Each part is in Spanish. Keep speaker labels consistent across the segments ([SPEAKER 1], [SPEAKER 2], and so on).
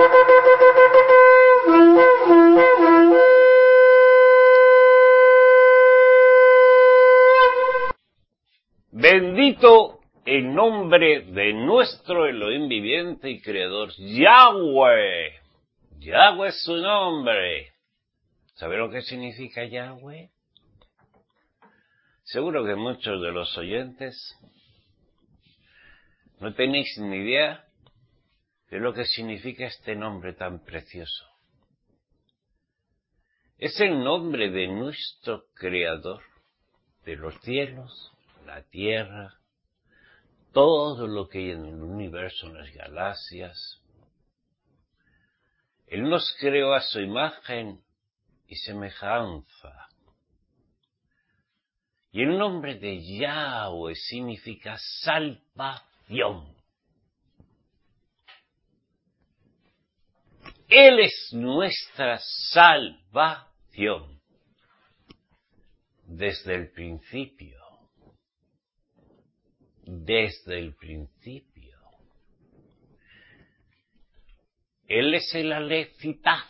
[SPEAKER 1] Bendito el nombre de nuestro Elohim viviente y creador, Yahweh. Yahweh es su nombre. ¿Sabe lo que significa Yahweh? Seguro que muchos de los oyentes no tenéis ni idea de lo que significa este nombre tan precioso. Es el nombre de nuestro creador, de los cielos, la tierra, todo lo que hay en el universo, en las galaxias. Él nos creó a su imagen y semejanza. Y el nombre de Yahweh significa salvación. Él es nuestra salvación desde el principio. Desde el principio. Él es el Aleph y Taf.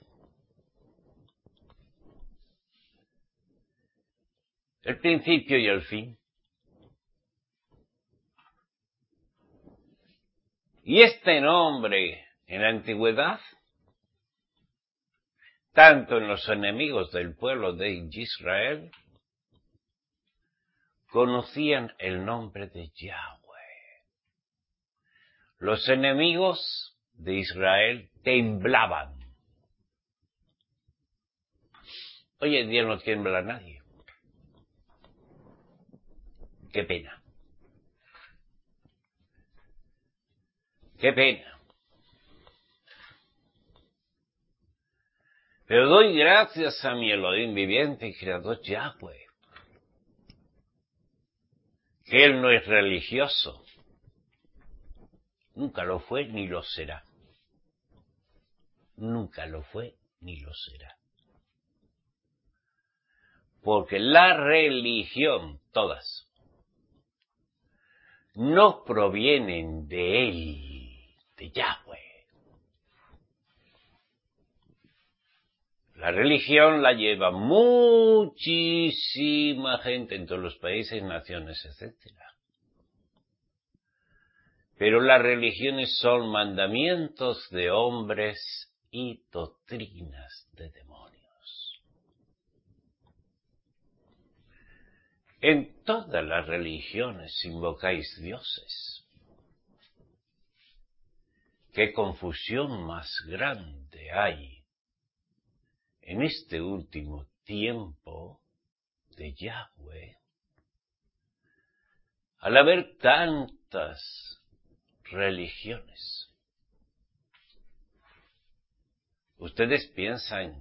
[SPEAKER 1] El principio y el fin. Y este nombre en la antigüedad, tanto en los enemigos del pueblo de Israel, conocían el nombre de Yahweh. Los enemigos de Israel temblaban. Hoy en día no tiembla nadie. Qué pena. Qué pena. Pero doy gracias a mi Elohim viviente y creador Yahweh. Que Él no es religioso. Nunca lo fue ni lo será. Nunca lo fue ni lo será. Porque la religión, todas, no provienen de Él, de Yahweh. La religión la lleva muchísima gente en todos los países, naciones, etc. Pero las religiones son mandamientos de hombres y doctrinas de demonios. En todas las religiones invocáis dioses. ¿Qué confusión más grande hay en este último tiempo de Yahweh? Al haber tantas religiones, ¿ustedes piensan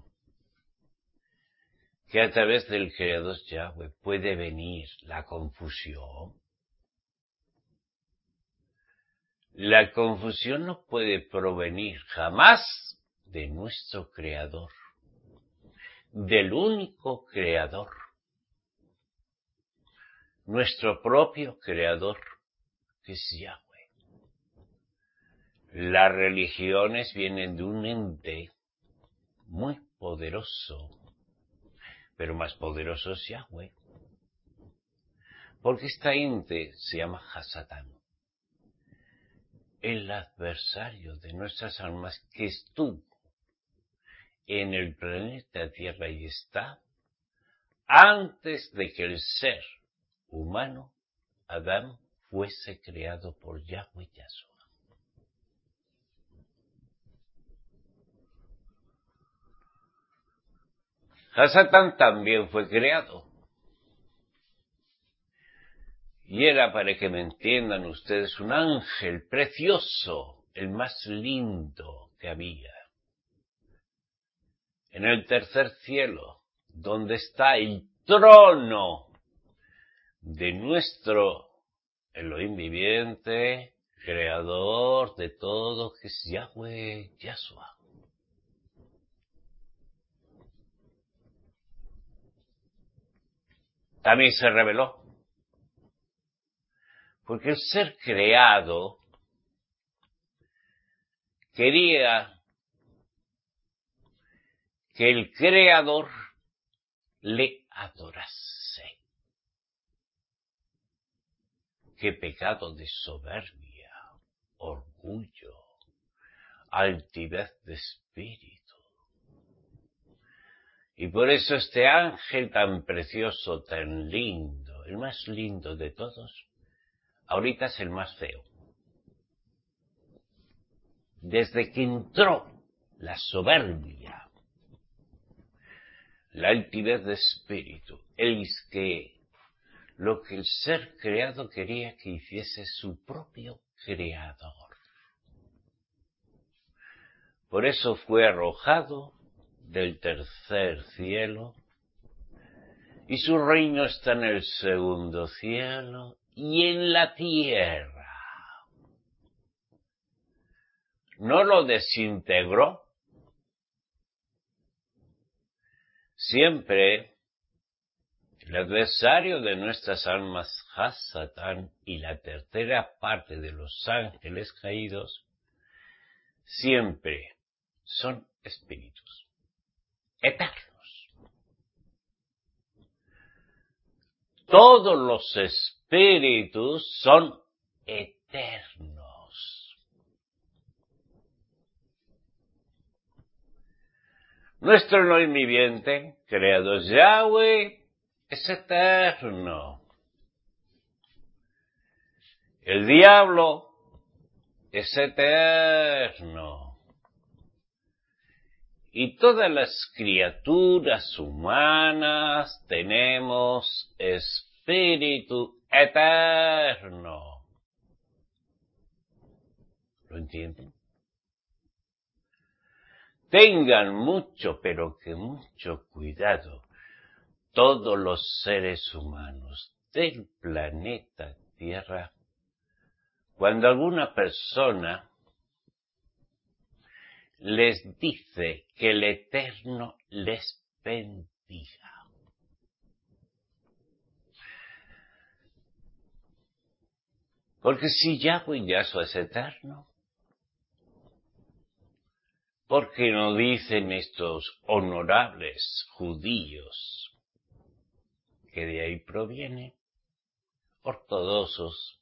[SPEAKER 1] que a través del Creador Yahweh puede venir la confusión? La confusión no puede provenir jamás de nuestro Creador, del único Creador, nuestro propio Creador, que es Yahweh. Las religiones vienen de un ente muy poderoso, pero más poderoso es Yahweh. Porque esta ente se llama Hasatán, el adversario de nuestras almas que estuvo en el planeta Tierra y está antes de que el ser humano, Adán, fuese creado por Yahweh Yahshua. Hasatán también fue creado. Y era, para que me entiendan ustedes, un ángel precioso, el más lindo que había. En el tercer cielo, donde está el trono de nuestro Elohim viviente, creador de todo, que es Yahweh Yahshua. También se reveló. Porque el ser creado quería que el Creador le adorase. Qué pecado de soberbia, orgullo, altivez de espíritu. Y por eso este ángel tan precioso, tan lindo, el más lindo de todos, ahorita es el más feo. Desde que entró la soberbia, la altivez de espíritu, lo que el ser creado quería que hiciese su propio creador. Por eso fue arrojado del tercer cielo, y su reino está en el segundo cielo y en la tierra. No lo desintegró. Siempre el adversario de nuestras almas, Hasatán, y la tercera parte de los ángeles caídos, siempre son espíritus eternos. Todos los espíritus son eternos. Nuestro Elohim viviente, creado Yahweh, es eterno. El diablo es eterno. Y todas las criaturas humanas tenemos espíritu eterno. ¿Lo entienden? Tengan mucho, pero que mucho cuidado, todos los seres humanos del planeta Tierra, cuando alguna persona les dice que el Eterno les bendiga. Porque si Yahweh es eterno, ¿por qué no dicen estos honorables judíos, que de ahí provienen, ortodoxos?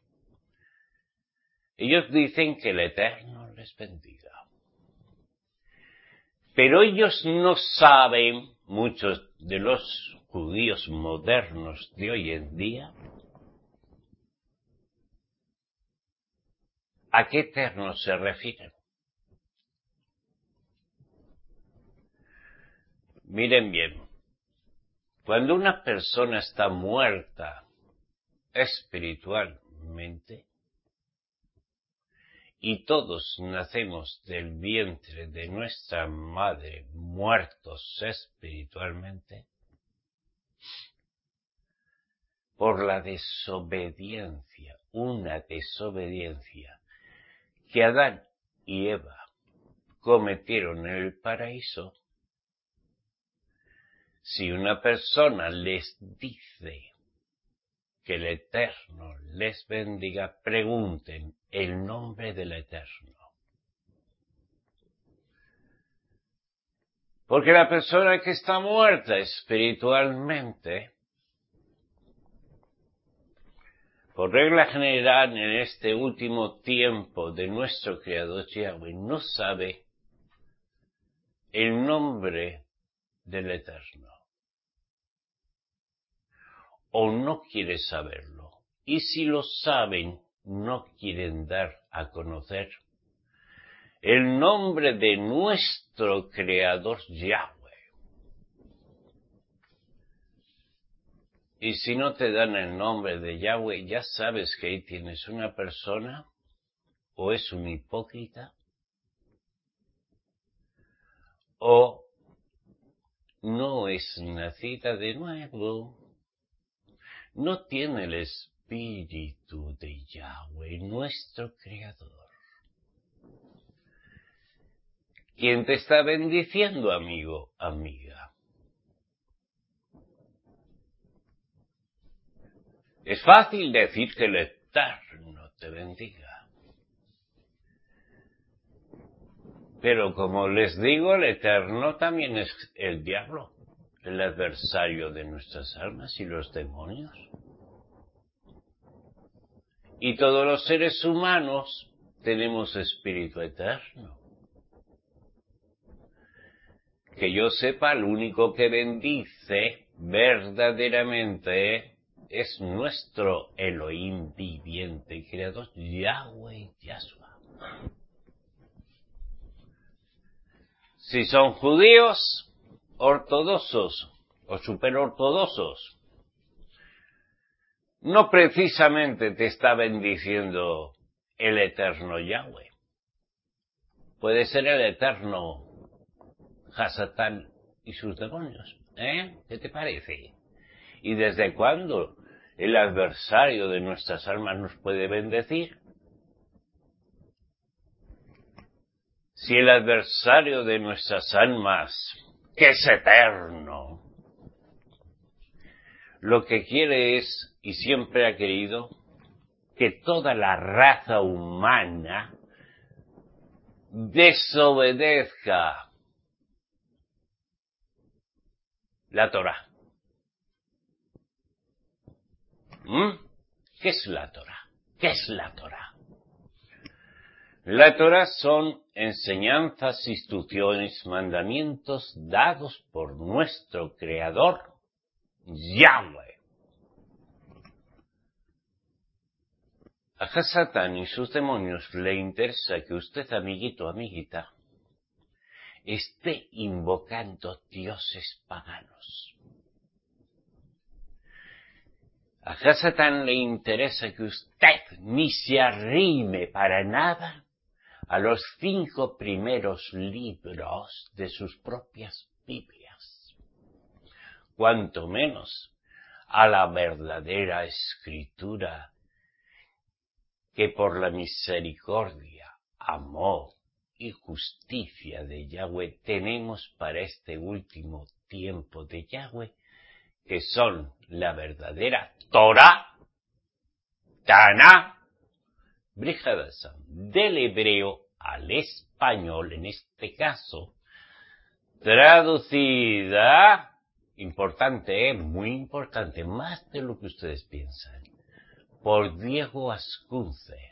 [SPEAKER 1] Ellos dicen que el Eterno les bendiga. Pero ellos no saben, muchos de los judíos modernos de hoy en día, a qué Eterno se refieren. Miren bien, cuando una persona está muerta espiritualmente, y todos nacemos del vientre de nuestra madre muertos espiritualmente, por la desobediencia, una desobediencia que Adán y Eva cometieron en el paraíso, si una persona les dice que el Eterno les bendiga, pregunten el nombre del Eterno. Porque la persona que está muerta espiritualmente, por regla general en este último tiempo de nuestro Creador Yahweh, no sabe el nombre del Eterno. O no quiere saberlo. Y si lo saben, no quieren dar a conocer el nombre de nuestro Creador Yahweh. Y si no te dan el nombre de Yahweh, ya sabes que ahí tienes una persona, o es un hipócrita, o no es nacida de nuevo, no tiene el espíritu de Yahweh, nuestro Creador. ¿Quién te está bendiciendo, amigo, amiga? Es fácil decir que el Eterno te bendiga. Pero como les digo, el Eterno también es el diablo, el adversario de nuestras almas y los demonios. Y todos los seres humanos tenemos espíritu eterno. Que yo sepa, el único que bendice verdaderamente es nuestro Elohim viviente y creador, Yahweh Yahshua. Si son judíos, ortodoxos o superortodoxos, no precisamente te está bendiciendo el eterno Yahweh. Puede ser el eterno Hasatán y sus demonios. ¿Qué te parece? ¿Y desde cuándo el adversario de nuestras almas nos puede bendecir? Si el adversario de nuestras almas, que es eterno, lo que quiere es, y siempre ha querido, que toda la raza humana desobedezca la Torá. ¿Qué es la Torá? ¿Qué es la Torá? La Torá son enseñanzas, instrucciones, mandamientos dados por nuestro Creador, Yahweh. A Satán y sus demonios le interesa que usted, amiguito, amiguita, esté invocando dioses paganos. A Satán le interesa que usted ni se arrime para nada a los 5 primeros libros de sus propias Biblias, cuanto menos a la verdadera escritura que por la misericordia, amor y justicia de Yahweh tenemos para este último tiempo de Yahweh, que son la verdadera Torá, Taná, Brit Hadashah, del hebreo al español, en este caso, traducida, importante, muy importante, más de lo que ustedes piensan, por Diego Ascunce,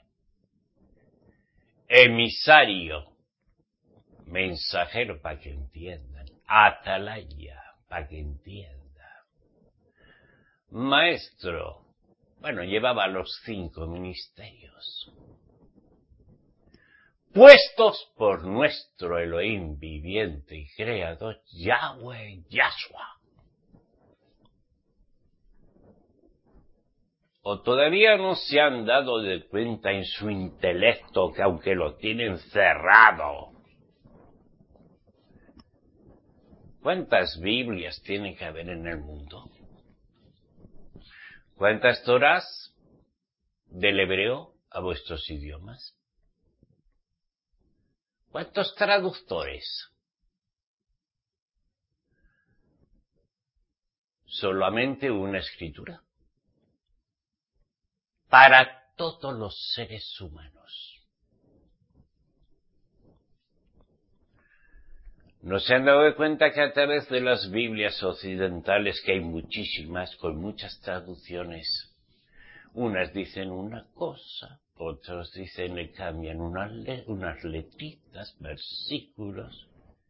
[SPEAKER 1] emisario, mensajero para que entiendan, atalaya para que entiendan, maestro, bueno, llevaba los 5 ministerios, puestos por nuestro Elohim viviente y creador, Yahweh Yahshua. O todavía no se han dado de cuenta en su intelecto que aunque lo tienen cerrado, ¿cuántas Biblias tiene que haber en el mundo? ¿Cuántas Torás del hebreo a vuestros idiomas? ¿Cuántos traductores? Solamente una escritura para todos los seres humanos. ¿No se han dado de cuenta que a través de las Biblias occidentales, que hay muchísimas, con muchas traducciones, unas dicen una cosa, otros dicen, le cambian unas letritas, versículos,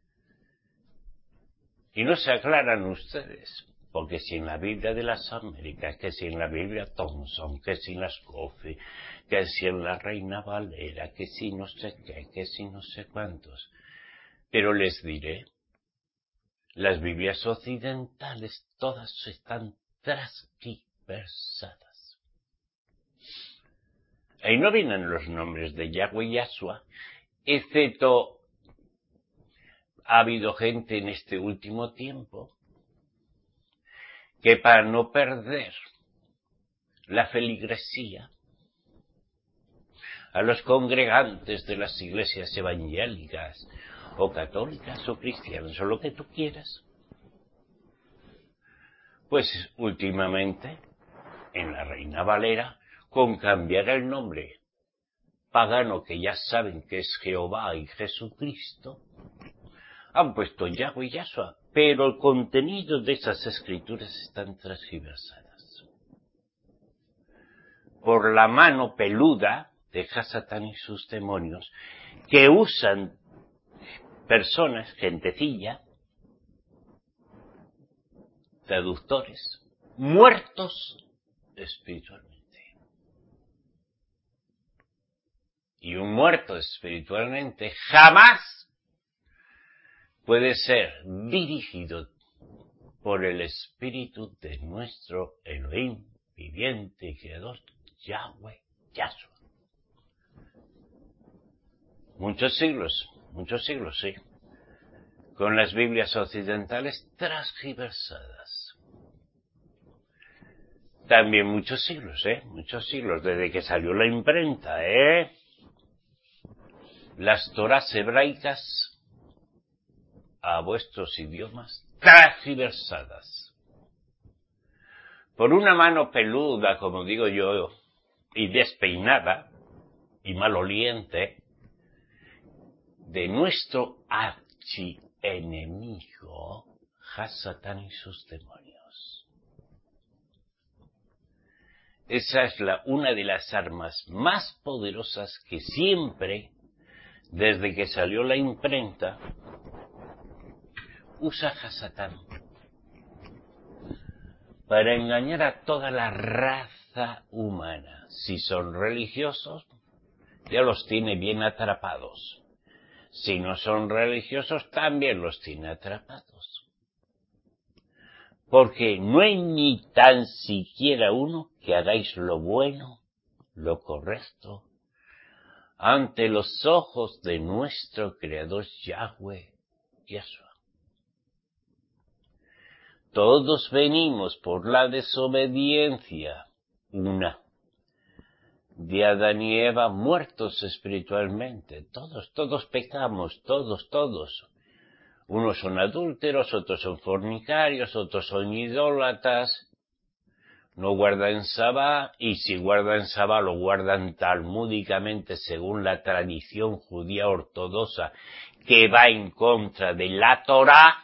[SPEAKER 1] y no se aclaran ustedes? Porque si en la Biblia de las Américas, que si en la Biblia Thompson, que si en las Coffee, que si en la Reina Valera, que si no sé qué, que si no sé cuántos. Pero les diré, las Biblias occidentales todas están transgiversadas. Ahí no vienen los nombres de Yahweh y Yahshua, excepto ha habido gente en este último tiempo que para no perder la feligresía a los congregantes de las iglesias evangélicas o católicas o cristianas o lo que tú quieras, pues últimamente en la Reina Valera, con cambiar el nombre pagano que ya saben que es Jehová y Jesucristo, han puesto Yahweh y Yahshua, pero el contenido de esas escrituras están transgiversadas por la mano peluda de Hasatán y sus demonios, que usan personas, gentecilla, traductores, muertos espiritualmente. Y un muerto espiritualmente jamás puede ser dirigido por el espíritu de nuestro Elohim, viviente y creador, Yahweh, Yahshua. Muchos siglos, sí, con las Biblias occidentales transgiversadas. También muchos siglos, desde que salió la imprenta, las Torás hebraicas a vuestros idiomas transgiversadas por una mano peluda, como digo yo, y despeinada y maloliente de nuestro archienemigo Hasatán y sus demonios. Esa es una de las armas más poderosas que siempre, desde que salió la imprenta, usa Hasatán para engañar a toda la raza humana. Si son religiosos, ya los tiene bien atrapados. Si no son religiosos, también los tiene atrapados. Porque no hay ni tan siquiera uno que hagáis lo bueno, lo correcto, ante los ojos de nuestro Creador Yahweh, Yahshua. Todos venimos por la desobediencia, de Adán y Eva, muertos espiritualmente. Todos pecamos, todos. Unos son adúlteros, otros son fornicarios, otros son idólatras, no guardan Sabá, y si guardan Sabá lo guardan talmúdicamente según la tradición judía ortodoxa, que va en contra de la Torá.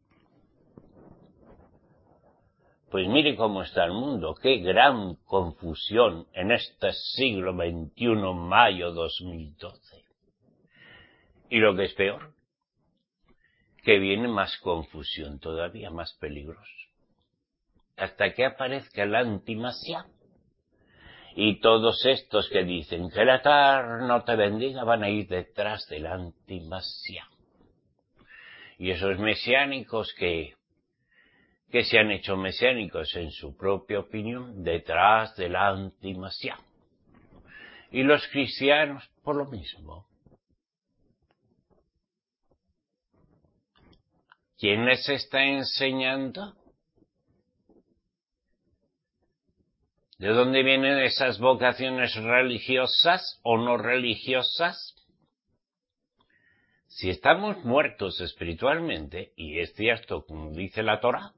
[SPEAKER 1] Pues mire cómo está el mundo, qué gran confusión en este siglo XXI, mayo 2012. Y lo que es peor, que viene más confusión todavía, más peligros, hasta que aparezca el antimasía. Y todos estos que dicen que el Eterno te bendiga van a ir detrás del antimasía. Y esos mesiánicos que se han hecho mesiánicos en su propia opinión detrás del antimasía. Y los cristianos por lo mismo. ¿Quién les está enseñando? ¿De dónde vienen esas vocaciones religiosas o no religiosas? Si estamos muertos espiritualmente, y es cierto como dice la Torá,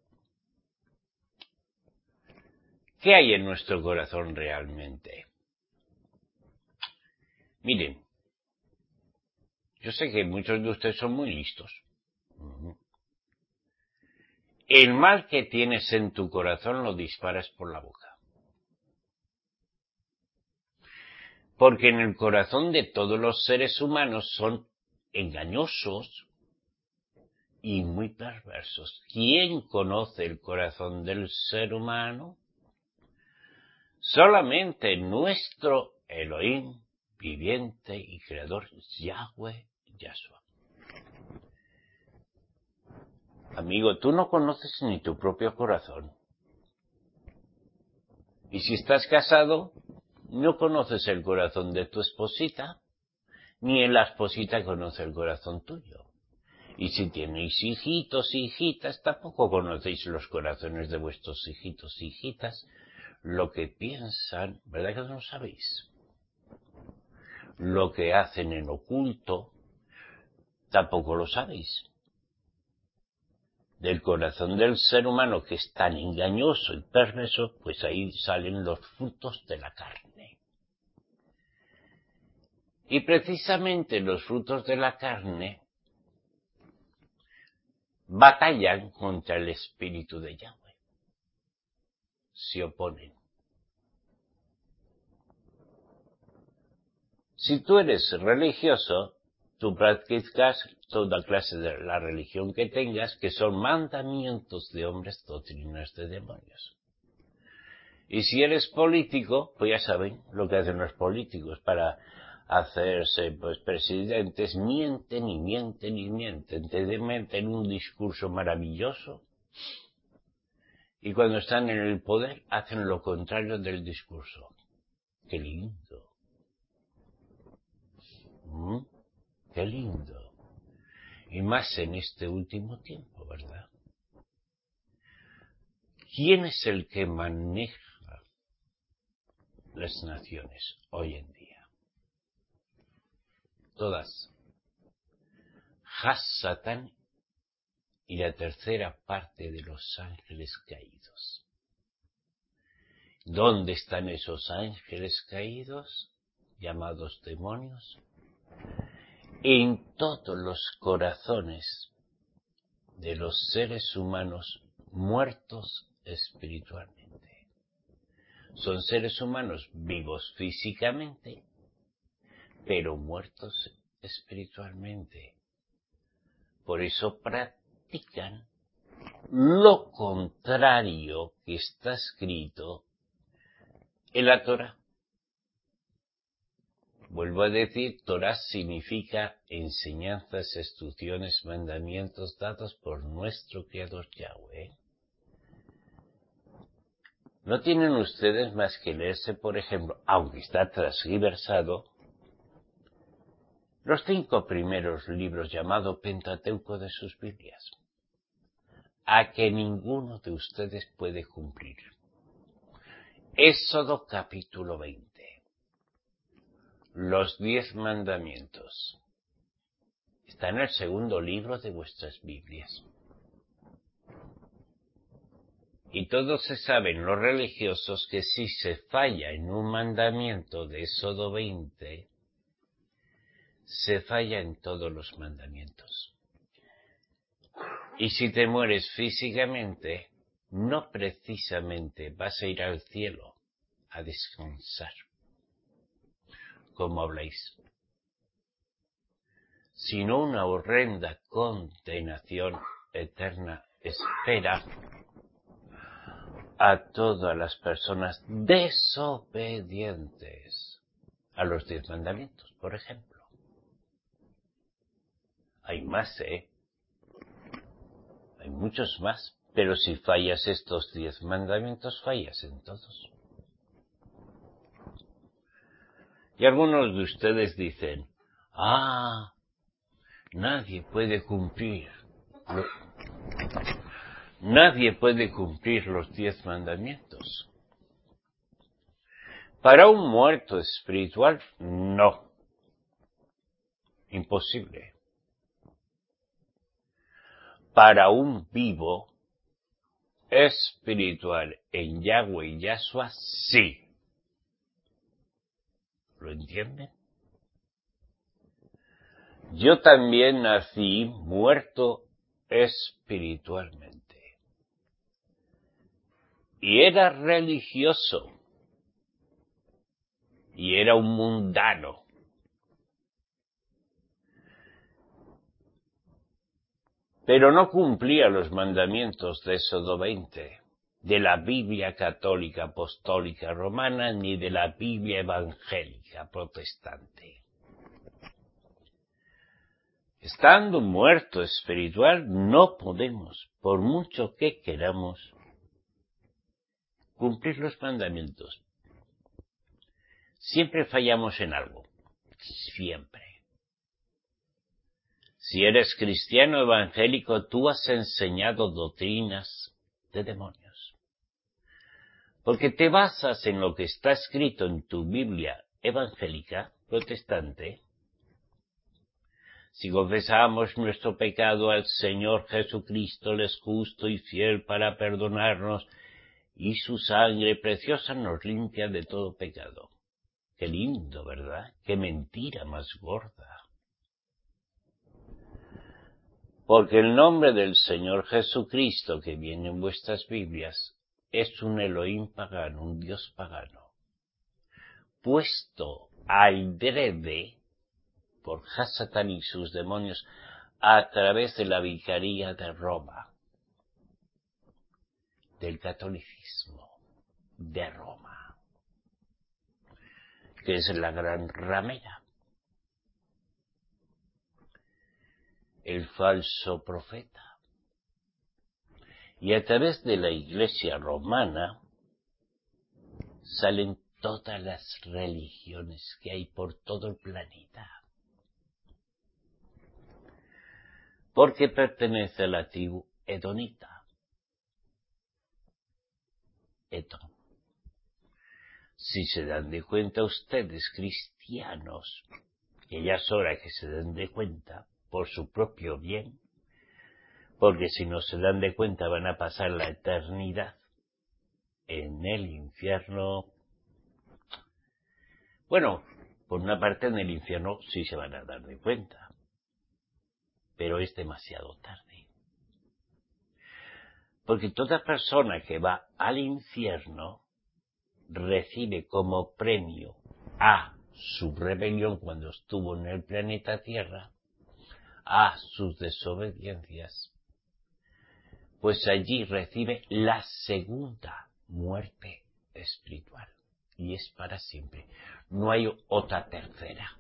[SPEAKER 1] ¿qué hay en nuestro corazón realmente? Miren, yo sé que muchos de ustedes son muy listos. El mal que tienes en tu corazón lo disparas por la boca. Porque en el corazón de todos los seres humanos son engañosos y muy perversos. ¿Quién conoce el corazón del ser humano? Solamente nuestro Elohim, viviente y creador, Yahweh, Yahshua. Amigo, tú no conoces ni tu propio corazón. Y si estás casado, no conoces el corazón de tu esposita, ni la esposita conoce el corazón tuyo. Y si tenéis hijitos, hijitas, tampoco conocéis los corazones de vuestros hijitos, hijitas, lo que piensan, ¿verdad que no lo sabéis? Lo que hacen en oculto, tampoco lo sabéis. Del corazón del ser humano, que es tan engañoso y perverso, pues ahí salen los frutos de la carne. Y precisamente los frutos de la carne batallan contra el Espíritu de Yahweh. Se oponen. Si tú eres religioso, tú practicas toda clase de la religión que tengas, que son mandamientos de hombres, doctrinas de demonios. Y si eres político, pues ya saben lo que hacen los políticos para hacerse pues presidentes, mienten y mienten y mienten, te meten un discurso maravilloso y cuando están en el poder hacen lo contrario del discurso. ¡Qué lindo! ¡Qué lindo! Y más en este último tiempo, ¿verdad? ¿Quién es el que maneja las naciones hoy en día? Todas. Has-Satán y la tercera parte de los ángeles caídos. ¿Dónde están esos ángeles caídos, llamados demonios? En todos los corazones de los seres humanos muertos espiritualmente. Son seres humanos vivos físicamente, pero muertos espiritualmente. Por eso practican lo contrario que está escrito en la Torá. Vuelvo a decir, Torá significa enseñanzas, instrucciones, mandamientos dados por nuestro Creador Yahweh. No tienen ustedes más que leerse, por ejemplo, aunque está transgiversado, los 5 primeros libros llamados Pentateuco de sus Biblias, a que ninguno de ustedes puede cumplir. Éxodo capítulo 20. Los 10 mandamientos. Está en el segundo libro de vuestras Biblias. Y todos se saben, los religiosos, que si se falla en un mandamiento de Éxodo 20, se falla en todos los mandamientos. Y si te mueres físicamente, no precisamente vas a ir al cielo a descansar, como habláis, sino una horrenda condenación eterna espera a todas las personas desobedientes a los 10 mandamientos, por ejemplo. Hay más, hay muchos más, pero si fallas estos 10 mandamientos, fallas en todos. Y algunos de ustedes dicen, nadie puede cumplir los 10 mandamientos. Para un muerto espiritual, no. Imposible. Para un vivo espiritual en Yahweh y Yahshua, sí. ¿Lo entienden? Yo también nací muerto espiritualmente. Y era religioso. Y era un mundano. Pero no cumplía los mandamientos de Éxodo 20, de la Biblia católica apostólica romana, ni de la Biblia evangélica protestante. Estando muerto espiritual, no podemos, por mucho que queramos, cumplir los mandamientos. Siempre fallamos en algo. Siempre. Si eres cristiano evangélico, tú has enseñado doctrinas de demonios. Porque te basas en lo que está escrito en tu Biblia evangélica, protestante. Si confesamos nuestro pecado al Señor Jesucristo, Él es justo y fiel para perdonarnos, y su sangre preciosa nos limpia de todo pecado. Qué lindo, ¿verdad? Qué mentira más gorda. Porque el nombre del Señor Jesucristo que viene en vuestras Biblias es un Elohim pagano, un Dios pagano, puesto al drede por Hasatán y sus demonios a través de la vicaría de Roma, del catolicismo de Roma, que es la gran ramera, el falso profeta. Y a través de la Iglesia romana salen todas las religiones que hay por todo el planeta, porque pertenece a la tribu edonita. Edom. Si se dan de cuenta ustedes, cristianos, que ya es hora que se den de cuenta por su propio bien, porque si no se dan de cuenta van a pasar la eternidad en el infierno. Bueno, por una parte en el infierno sí se van a dar de cuenta, pero es demasiado tarde. Porque toda persona que va al infierno recibe como premio a su rebelión cuando estuvo en el planeta Tierra, a sus desobediencias, pues allí recibe la segunda muerte espiritual. Y es para siempre. No hay otra tercera.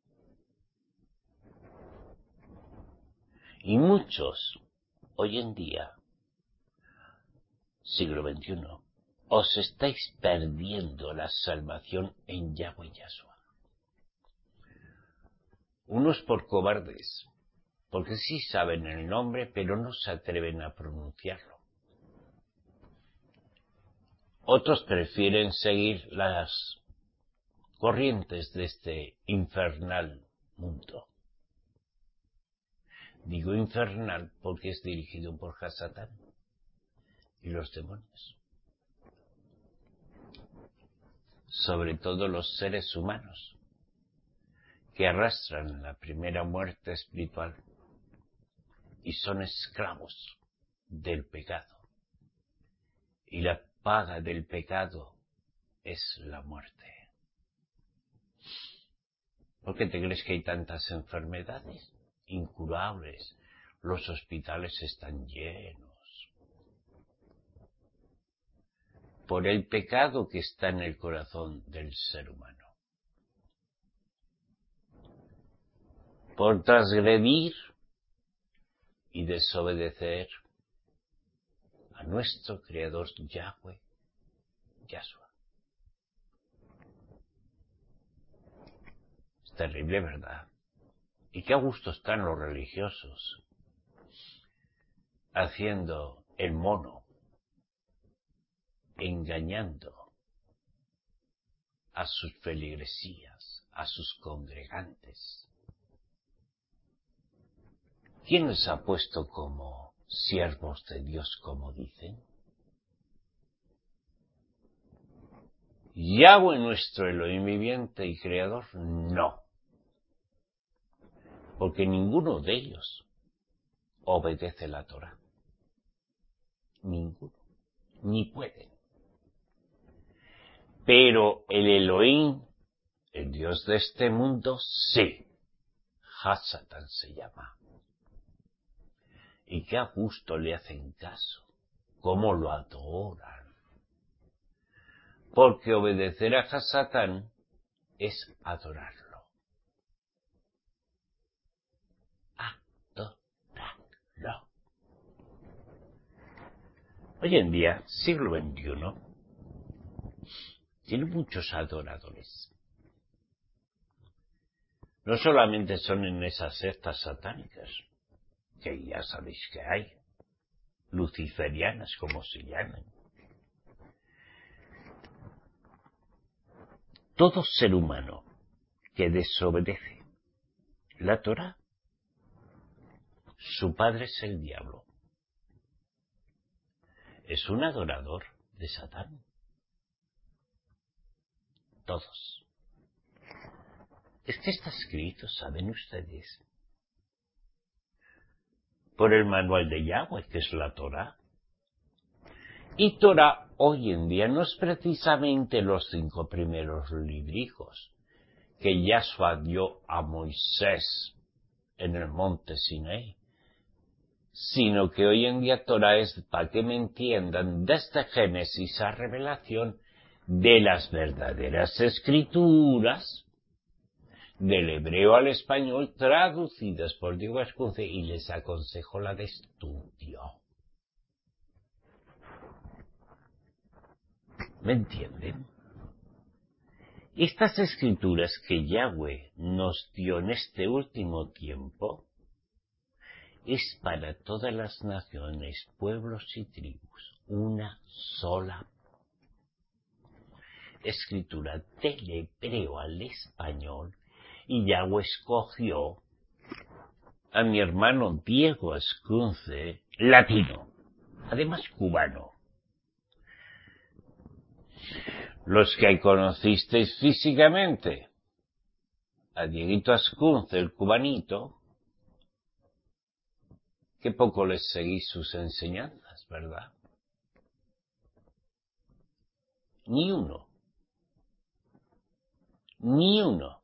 [SPEAKER 1] Y muchos, hoy en día, siglo XXI, os estáis perdiendo la salvación en Yahweh Yahshua. Unos por cobardes, porque sí saben el nombre, pero no se atreven a pronunciarlo. Otros prefieren seguir las corrientes de este infernal mundo. Digo infernal porque es dirigido por Hasatán y los demonios. Sobre todo los seres humanos, que arrastran la primera muerte espiritual y son esclavos del pecado. Y la paga del pecado es la muerte. ¿Por qué te crees que hay tantas enfermedades incurables? Los hospitales están llenos. Por el pecado que está en el corazón del ser humano. Por transgredir y desobedecer a nuestro Creador Yahweh Yahshua. Es terrible, ¿verdad? Y qué a gusto están los religiosos haciendo el mono, engañando a sus feligresías, a sus congregantes. ¿Quién les ha puesto como siervos de Dios, como dicen? ¿Yahweh nuestro Elohim viviente y creador? No. Porque ninguno de ellos obedece la Torah. Ninguno. Ni pueden. Pero el Elohim, el Dios de este mundo, sí. Hasatán se llama. Y qué a gusto le hacen caso. Cómo lo adoran. Porque obedecer a Hasatán es adorarlo. Adorarlo. Hoy en día, siglo XXI, tiene muchos adoradores. No solamente son en esas sectas satánicas, que ya sabéis que hay, luciferianas como se llaman. Todo ser humano que desobedece la Torah, su padre es el diablo. Es un adorador de Satán. Todos. Es que está escrito, ¿saben ustedes? Por el manual de Yahweh, que es la Torá. Y Torá hoy en día no es precisamente los 5 primeros librijos que Yahshua dio a Moisés en el monte Sinaí, sino que hoy en día Torá es, para que me entiendan, desde Génesis a Revelación, de las verdaderas escrituras, del hebreo al español, traducidas por Diego Ascunce, y les aconsejo la de estudio. ¿Me entienden? Estas escrituras que Yahweh nos dio en este último tiempo es para todas las naciones, pueblos y tribus, una sola escritura del hebreo al español, y Yahweh escogió a mi hermano Diego Ascunce, latino, además cubano. Los que conocisteis físicamente a Dieguito Ascunce, el cubanito, que poco les seguís sus enseñanzas, ¿verdad? Ni uno. Ni uno.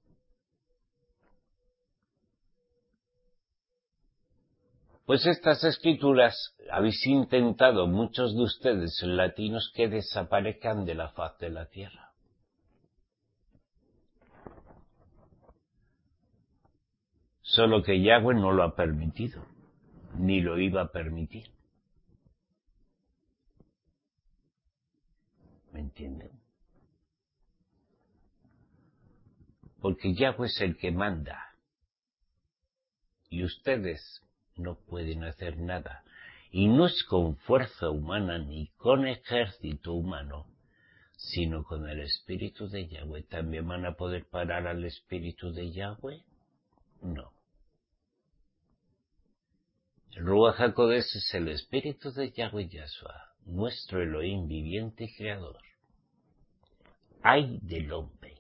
[SPEAKER 1] Pues estas escrituras habéis intentado muchos de ustedes latinos que desaparezcan de la faz de la tierra. Solo que Yahweh no lo ha permitido, ni lo iba a permitir. ¿Me entienden? Porque Yahweh es el que manda. Y ustedes no pueden hacer nada. Y no es con fuerza humana ni con ejército humano, sino con el Espíritu de Yahweh. ¿También van a poder parar al Espíritu de Yahweh? No. El Ruach HaKodesh es el Espíritu de Yahweh Yahshua, nuestro Elohim viviente y creador. Ay del hombre,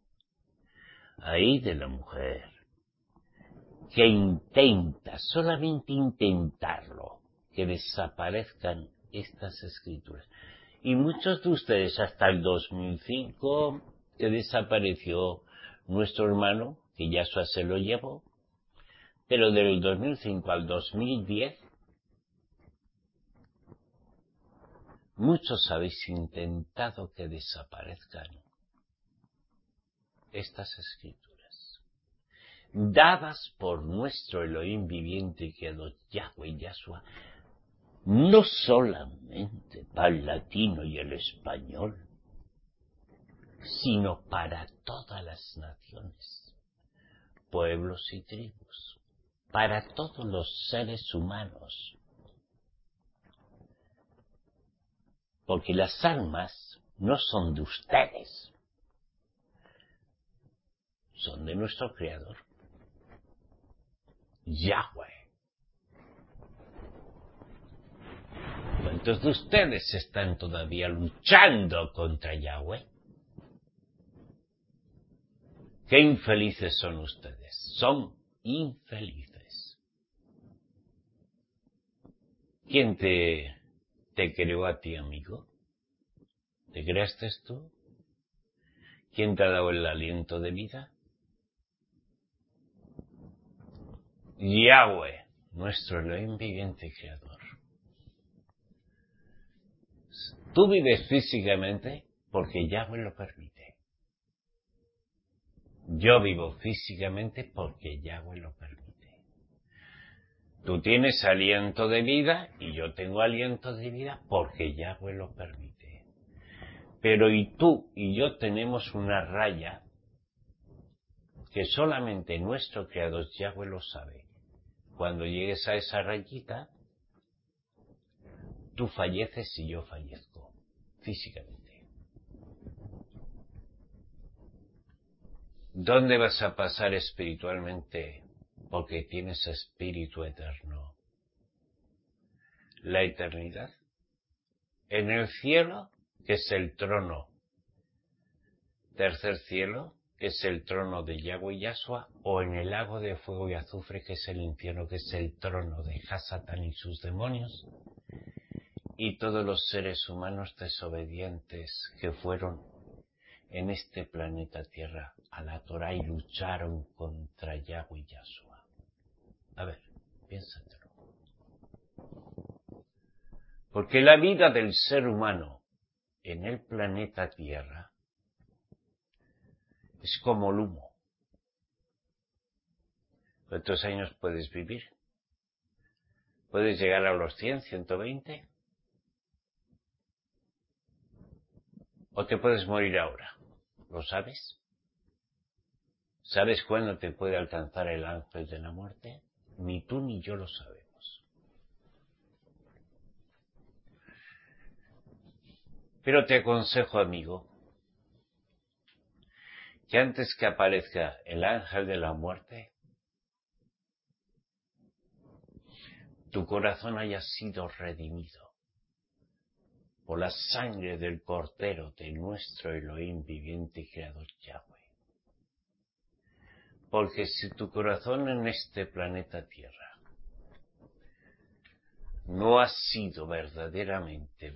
[SPEAKER 1] ay de la mujer, que intenta, solamente intentarlo, que desaparezcan estas escrituras. Y muchos de ustedes hasta el 2005, que desapareció nuestro hermano, que Yahshua se lo llevó, pero del 2005 al 2010, muchos habéis intentado que desaparezcan estas escrituras, dadas por nuestro Elohim viviente y creador Yahweh Yahshua, no solamente para el latino y el español, sino para todas las naciones, pueblos y tribus, para todos los seres humanos. Porque las almas no son de ustedes, son de nuestro Creador, Yahweh. ¿Cuántos de ustedes están todavía luchando contra Yahweh? ¡Qué infelices son ustedes! Son infelices. ¿Quién te creó a ti, amigo? ¿Te creaste tú? ¿Quién te ha dado el aliento de vida? Yahweh, nuestro Elohim viviente y creador. Tú vives físicamente porque Yahweh lo permite. Yo vivo físicamente porque Yahweh lo permite. Tú tienes aliento de vida y yo tengo aliento de vida porque Yahweh lo permite. Pero y tú y yo tenemos una raya que solamente nuestro Creador Yahweh lo sabe. Cuando llegues a esa rayita, tú falleces y yo fallezco, físicamente. ¿Dónde vas a pasar espiritualmente? Porque tienes espíritu eterno. La eternidad. En el cielo, que es el trono. Tercer cielo, que es el trono de Yahweh Yahshua, o en el lago de fuego y azufre, que es el infierno, que es el trono de Hasatán y sus demonios, y todos los seres humanos desobedientes que fueron en este planeta Tierra a la Torah y lucharon contra Yahweh Yahshua. A ver, piénsatelo. Porque la vida del ser humano en el planeta Tierra es como el humo. ¿Cuántos años puedes vivir? ¿Puedes llegar a los 100, 120? ¿O te puedes morir ahora? ¿Lo sabes? ¿Sabes cuándo te puede alcanzar el ángel de la muerte? Ni tú ni yo lo sabemos. Pero te aconsejo, amigo, que antes que aparezca el ángel de la muerte, tu corazón haya sido redimido por la sangre del Cordero de nuestro Elohim viviente y creador Yahweh. Porque si tu corazón en este planeta Tierra no ha sido verdaderamente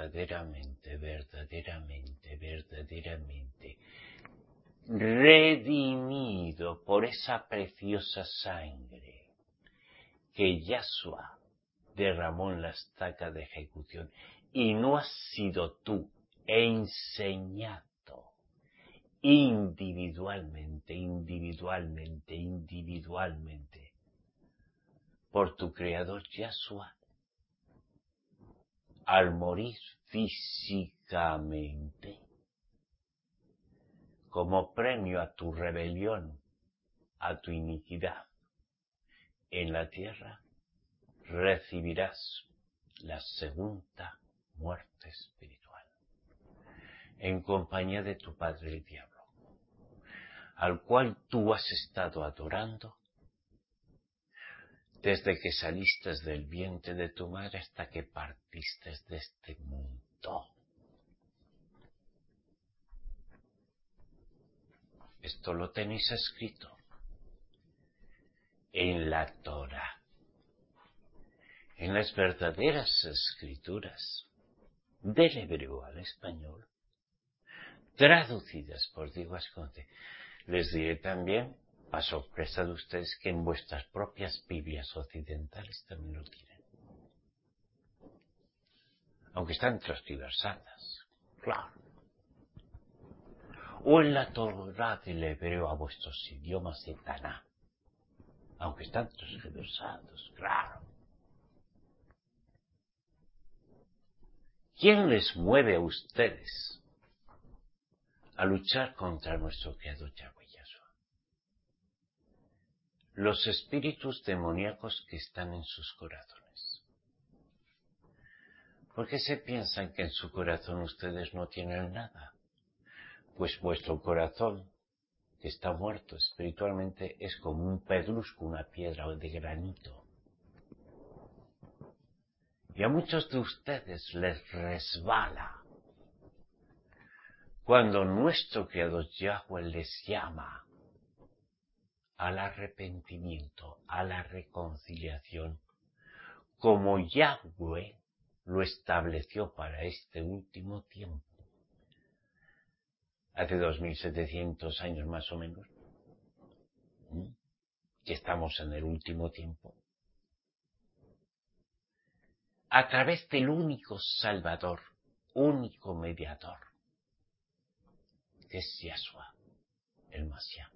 [SPEAKER 1] redimido por esa preciosa sangre que Yahshua derramó en la estaca de ejecución, y no has sido tú enseñado individualmente por tu creador Yahshua, al morir físicamente, como premio a tu rebelión, a tu iniquidad en la tierra, recibirás la segunda muerte espiritual, en compañía de tu padre el diablo, al cual tú has estado adorando desde que saliste del vientre de tu madre hasta que partiste de este mundo. Esto lo tenéis escrito en la Torah, en las verdaderas escrituras del hebreo al español, traducidas por Diego Asconte. Les diré también, a sorpresa de ustedes, que en vuestras propias Biblias occidentales también lo tienen. Aunque están transgiversadas, claro. O en la Torah del hebreo a vuestros idiomas de Taná, aunque están transgiversados, claro. ¿Quién les mueve a ustedes a luchar contra nuestro creador Yahweh Yahshua? Los espíritus demoníacos que están en sus corazones. ¿Por qué se piensan que en su corazón ustedes no tienen nada? Pues vuestro corazón, que está muerto espiritualmente, es como un pedrusco, una piedra de granito. Y a muchos de ustedes les resbala cuando nuestro Creador Yahweh les llama al arrepentimiento, a la reconciliación, como Yahweh lo estableció para este último tiempo. Hace 2700 años más o menos, que estamos en el último tiempo, a través del único Salvador, único mediador, que es Yahshua, el Mashiach,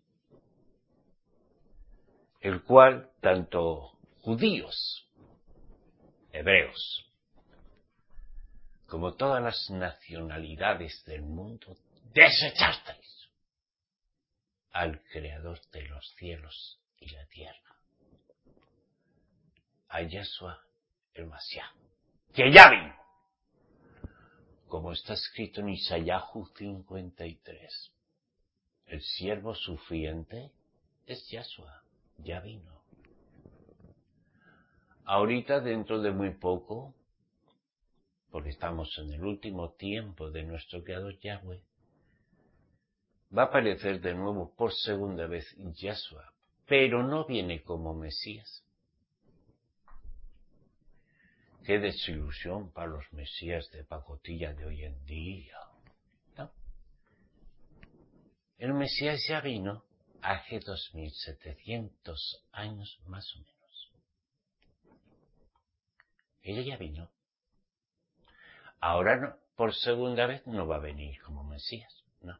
[SPEAKER 1] el cual tanto judíos, hebreos, como todas las nacionalidades del mundo, desechasteis al Creador de los cielos y la tierra, a Yahshua el Mashiach, que ya vino, como está escrito en Isaías 53. El siervo sufriente es Yahshua, ya vino. Ahorita, dentro de muy poco, porque estamos en el último tiempo de nuestro Creador Yahweh, va a aparecer de nuevo por segunda vez Yahshua, pero no viene como Mesías. Qué desilusión para los Mesías de pacotilla de hoy en día, ¿no? El Mesías ya vino hace 2700 años más o menos. Él ya vino. Ahora no, por segunda vez no va a venir como Mesías, no.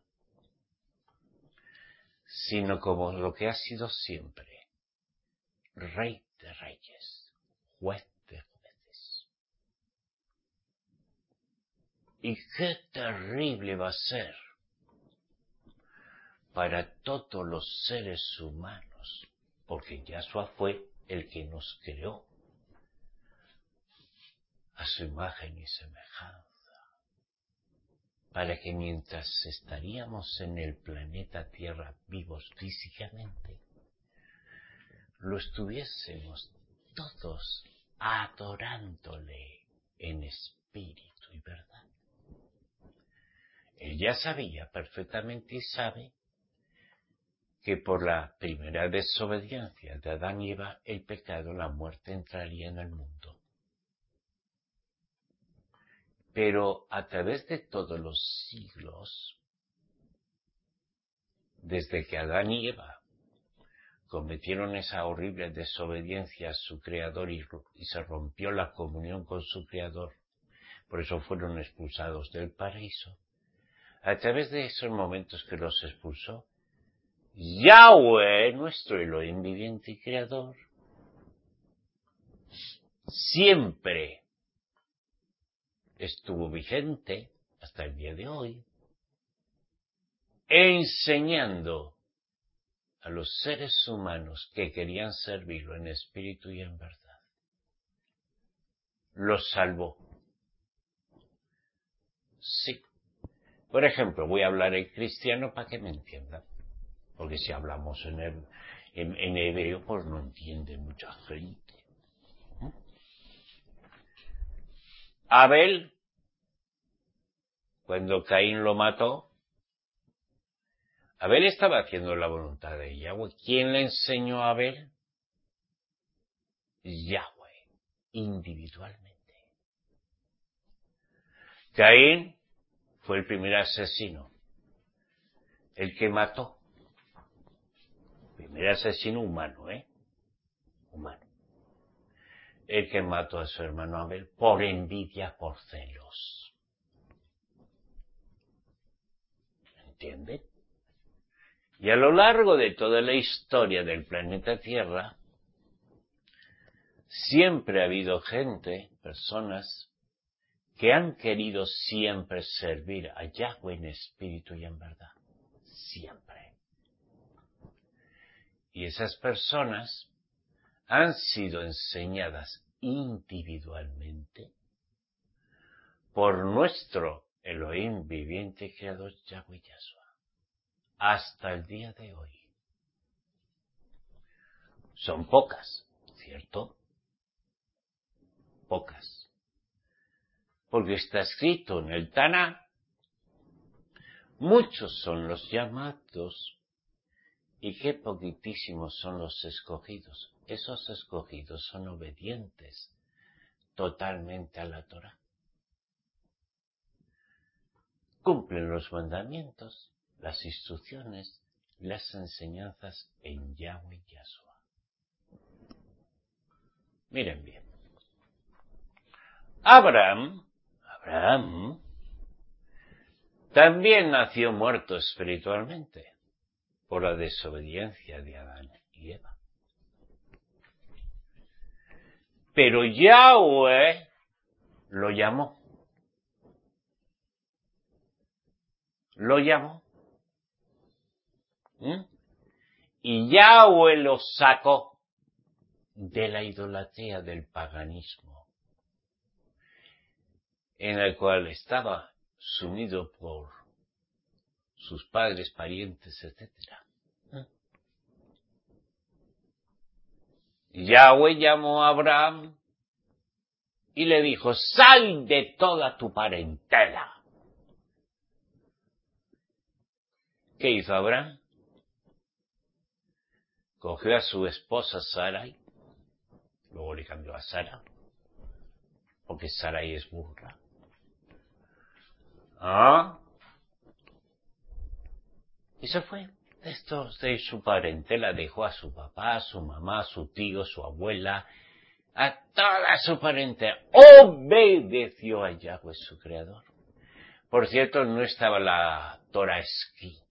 [SPEAKER 1] Sino como lo que ha sido siempre, Rey de Reyes, Juez de Jueces. Y qué terrible va a ser para todos los seres humanos, porque Yahshua fue el que nos creó a su imagen y semejanza, para que mientras estaríamos en el planeta Tierra vivos físicamente, lo estuviésemos todos adorándole en espíritu y verdad. Él ya sabía perfectamente y sabe que por la primera desobediencia de Adán y Eva, el pecado, la muerte entraría en el mundo. Pero a través de todos los siglos, desde que Adán y Eva cometieron esa horrible desobediencia a su Creador y se rompió la comunión con su Creador, por eso fueron expulsados del paraíso, a través de esos momentos que los expulsó, Yahweh, nuestro Elohim viviente y Creador, siempre estuvo vigente hasta el día de hoy, enseñando a los seres humanos que querían servirlo en espíritu y en verdad. Los salvó. Sí. Por ejemplo, voy a hablar en cristiano para que me entiendan. Porque si hablamos en hebreo, pues no entiende mucha gente. Abel, cuando Caín lo mató, Abel estaba haciendo la voluntad de Yahweh. ¿Quién le enseñó a Abel? Yahweh, individualmente. Caín fue el primer asesino, el que mató. Primer asesino humano, humano. El que mató a su hermano Abel por envidia, por celos. ¿Entienden? Y a lo largo de toda la historia del planeta Tierra, siempre ha habido gente, personas, que han querido siempre servir a Yahweh en espíritu y en verdad. Siempre. Y esas personas han sido enseñadas individualmente por nuestro Elohim viviente y creador Yahweh Yahshua hasta el día de hoy. Son pocas, ¿cierto? Pocas. Porque está escrito en el Taná, muchos son los llamados y qué poquitísimos son los escogidos. Esos escogidos son obedientes totalmente a la Torá. Cumplen los mandamientos, las instrucciones, las enseñanzas en Yahweh Yahshua. Miren bien. Abraham también nació muerto espiritualmente por la desobediencia de Adán y Eva. Pero Yahweh lo llamó. Y Yahweh lo sacó de la idolatría del paganismo, en el cual estaba sumido por sus padres, parientes, etc. Yahweh llamó a Abraham y le dijo, sal de toda tu parentela. ¿Qué hizo Abraham? Cogió a su esposa Sarai, luego le cambió a Sara, porque Sarai es burra. Y se fue. De su parentela dejó a su papá, a su mamá, a su tío, su abuela, a toda su parentela. Obedeció a Yahweh, su creador. Por cierto, no estaba la Torah escrita.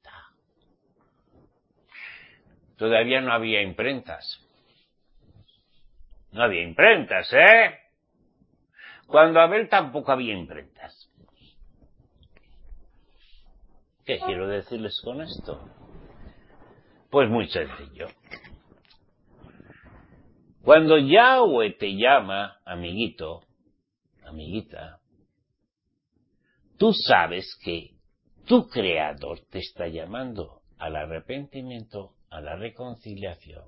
[SPEAKER 1] Todavía no había imprentas. No había imprentas, ¿eh? Cuando Abel tampoco había imprentas. ¿Qué quiero decirles con esto? Pues muy sencillo. Cuando Yahweh te llama, amiguito, amiguita, tú sabes que tu Creador te está llamando al arrepentimiento, a la reconciliación.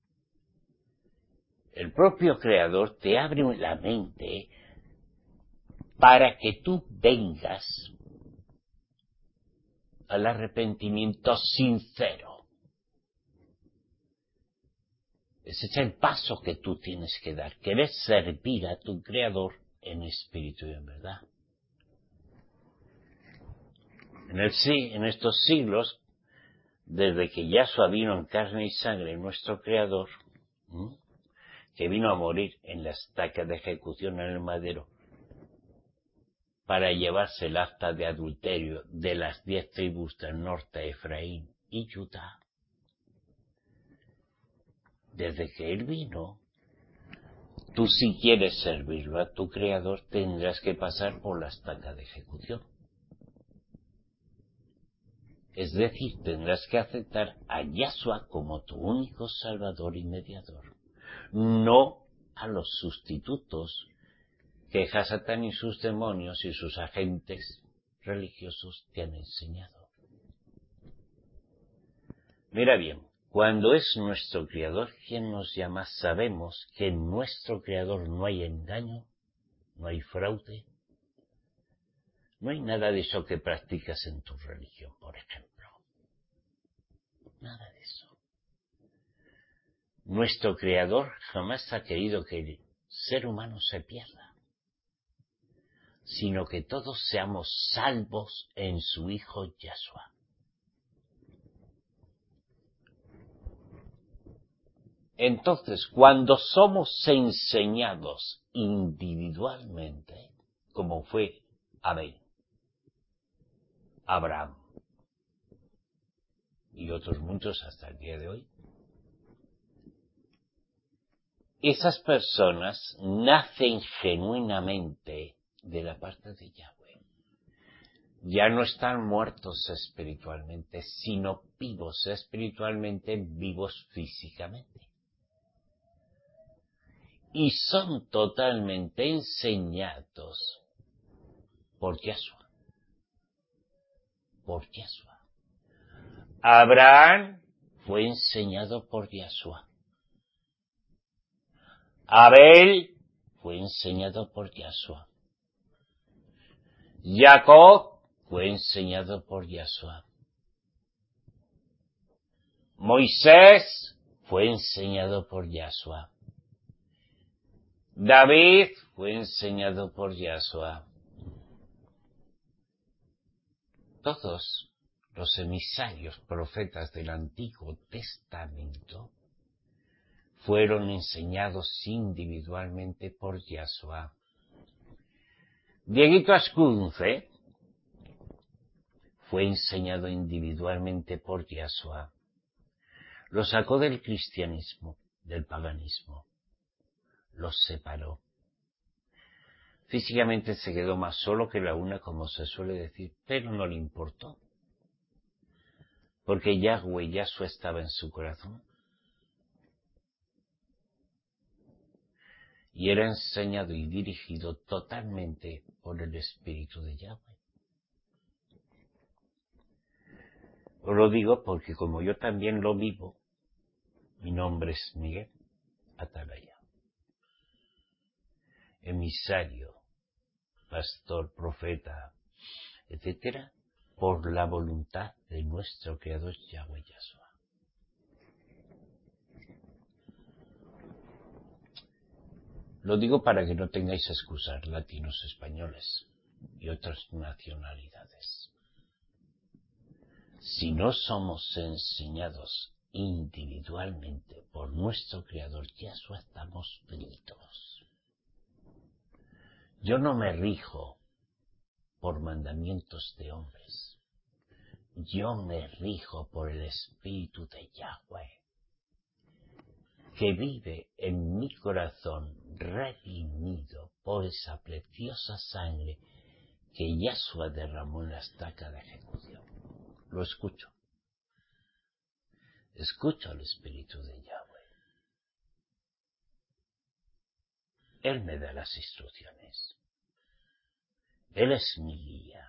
[SPEAKER 1] El propio Creador te abre la mente para que tú vengas al arrepentimiento sincero. Ese es el paso que tú tienes que dar. Querés servir a tu Creador en espíritu y en verdad. En estos siglos, desde que Yahshua vino en carne y sangre, nuestro Creador, que vino a morir en la estaca de ejecución en el madero, para llevarse el acta de adulterio de las 10 tribus del norte, Efraín y Judá. Desde que Él vino, tú si quieres servirlo a tu Creador, tendrás que pasar por la estaca de ejecución. Es decir, tendrás que aceptar a Yahshua como tu único Salvador y Mediador, no a los sustitutos que Hasatán y sus demonios y sus agentes religiosos te han enseñado. Mira bien, cuando es nuestro Creador quien nos llama, sabemos que en nuestro Creador no hay engaño, no hay fraude, no hay nada de eso que practicas en tu religión, por ejemplo. Nada de eso. Nuestro Creador jamás ha querido que el ser humano se pierda, sino que todos seamos salvos en su Hijo Yahshua. Entonces, cuando somos enseñados individualmente, como fue Abel, Abraham y otros muchos hasta el día de hoy, esas personas nacen genuinamente de la parte de Yahweh. Ya no están muertos espiritualmente, sino vivos espiritualmente, vivos físicamente. Y son totalmente enseñados por Yahshua. Por Yahshua. Abraham fue enseñado por Yahshua. Abel fue enseñado por Yahshua. Jacob fue enseñado por Yahshua. Moisés fue enseñado por Yahshua. David fue enseñado por Yahshua. Todos los emisarios profetas del Antiguo Testamento fueron enseñados individualmente por Yahshua. Dieguito Ascunce fue enseñado individualmente por Yahshua. Lo sacó del cristianismo, del paganismo. Los separó. Físicamente se quedó más solo que la una, como se suele decir, pero no le importó. Porque Yahweh, Yahshua estaba en su corazón. Y era enseñado y dirigido totalmente por el Espíritu de Yahweh. Os lo digo porque como yo también lo vivo, mi nombre es Miguel Atalaya. Emisario, pastor, profeta, etcétera, por la voluntad de nuestro Creador Yahweh Yahshua. Lo digo para que no tengáis excusas latinos españoles y otras nacionalidades. Si no somos enseñados individualmente por nuestro Creador Yahshua, estamos fritos. Yo no me rijo por mandamientos de hombres. Yo me rijo por el Espíritu de Yahweh, que vive en mi corazón redimido por esa preciosa sangre que Yahshua derramó en la estaca de ejecución. Lo escucho. Escucho al Espíritu de Yahweh. Él me da las instrucciones. Él es mi guía.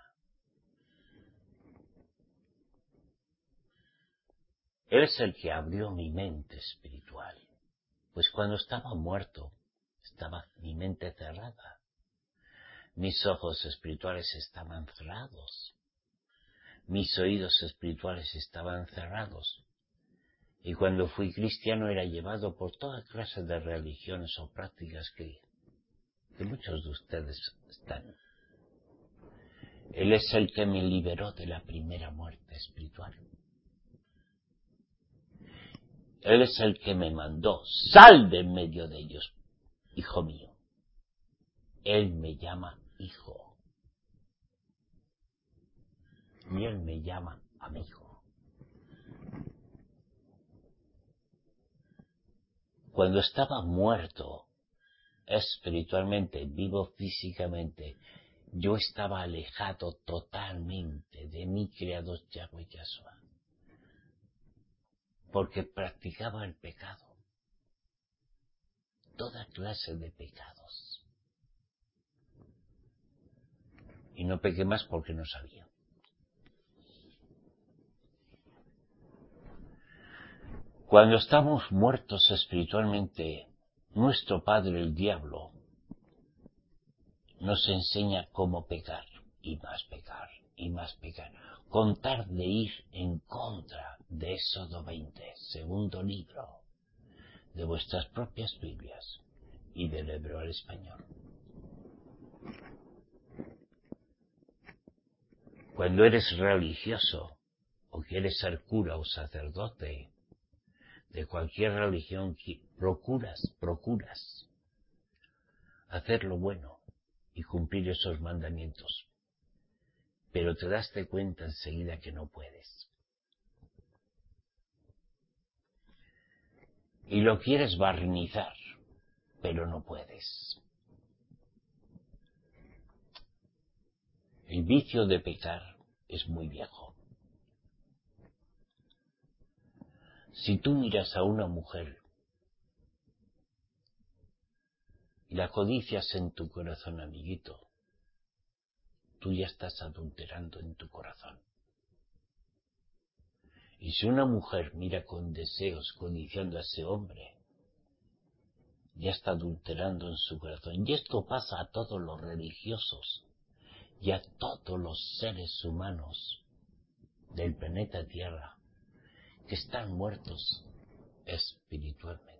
[SPEAKER 1] Él es el que abrió mi mente espiritual. Pues cuando estaba muerto, estaba mi mente cerrada. Mis ojos espirituales estaban cerrados. Mis oídos espirituales estaban cerrados. Y cuando fui cristiano era llevado por toda clase de religiones o prácticas que muchos de ustedes están. Él es el que me liberó de la primera muerte espiritual. Él es el que me mandó, sal de en medio de ellos, hijo mío. Él me llama hijo. Y Él me llama amigo. Cuando estaba muerto espiritualmente, vivo físicamente, yo estaba alejado totalmente de mi Creador Yahweh Yahshua, porque practicaba el pecado, toda clase de pecados. Y no pequé más porque no sabía. Cuando estamos muertos espiritualmente, nuestro padre el diablo nos enseña cómo pecar, y más pecar, y más pecar, con tal de ir en contra de Éxodo 20, segundo libro de vuestras propias Biblias y del hebreo al español. Cuando eres religioso o quieres ser cura o sacerdote de cualquier religión, procuras hacer lo bueno y cumplir esos mandamientos, pero te das cuenta enseguida que no puedes. Y lo quieres barnizar, pero no puedes. El vicio de pecar es muy viejo. Si tú miras a una mujer y la codicias en tu corazón, amiguito, tú ya estás adulterando en tu corazón. Y si una mujer mira con deseos codiciando a ese hombre, ya está adulterando en su corazón. Y esto pasa a todos los religiosos y a todos los seres humanos del planeta Tierra que están muertos espiritualmente.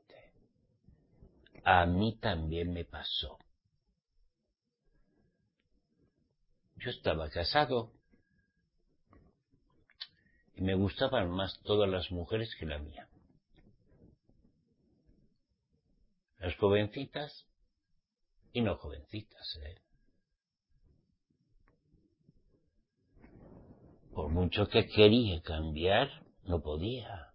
[SPEAKER 1] A mí también me pasó. Yo estaba casado y me gustaban más todas las mujeres que la mía. Las jovencitas y no jovencitas, Por mucho que quería cambiar, no podía.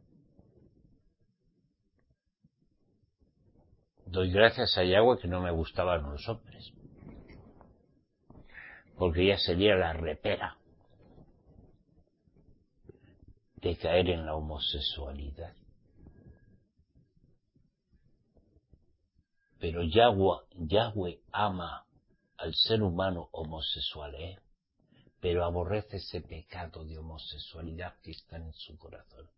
[SPEAKER 1] Doy gracias a Yahweh que no me gustaban los hombres, porque ya sería la repera de caer en la homosexualidad. Pero Yahweh ama al ser humano homosexual, pero aborrece ese pecado de homosexualidad que está en su corazón.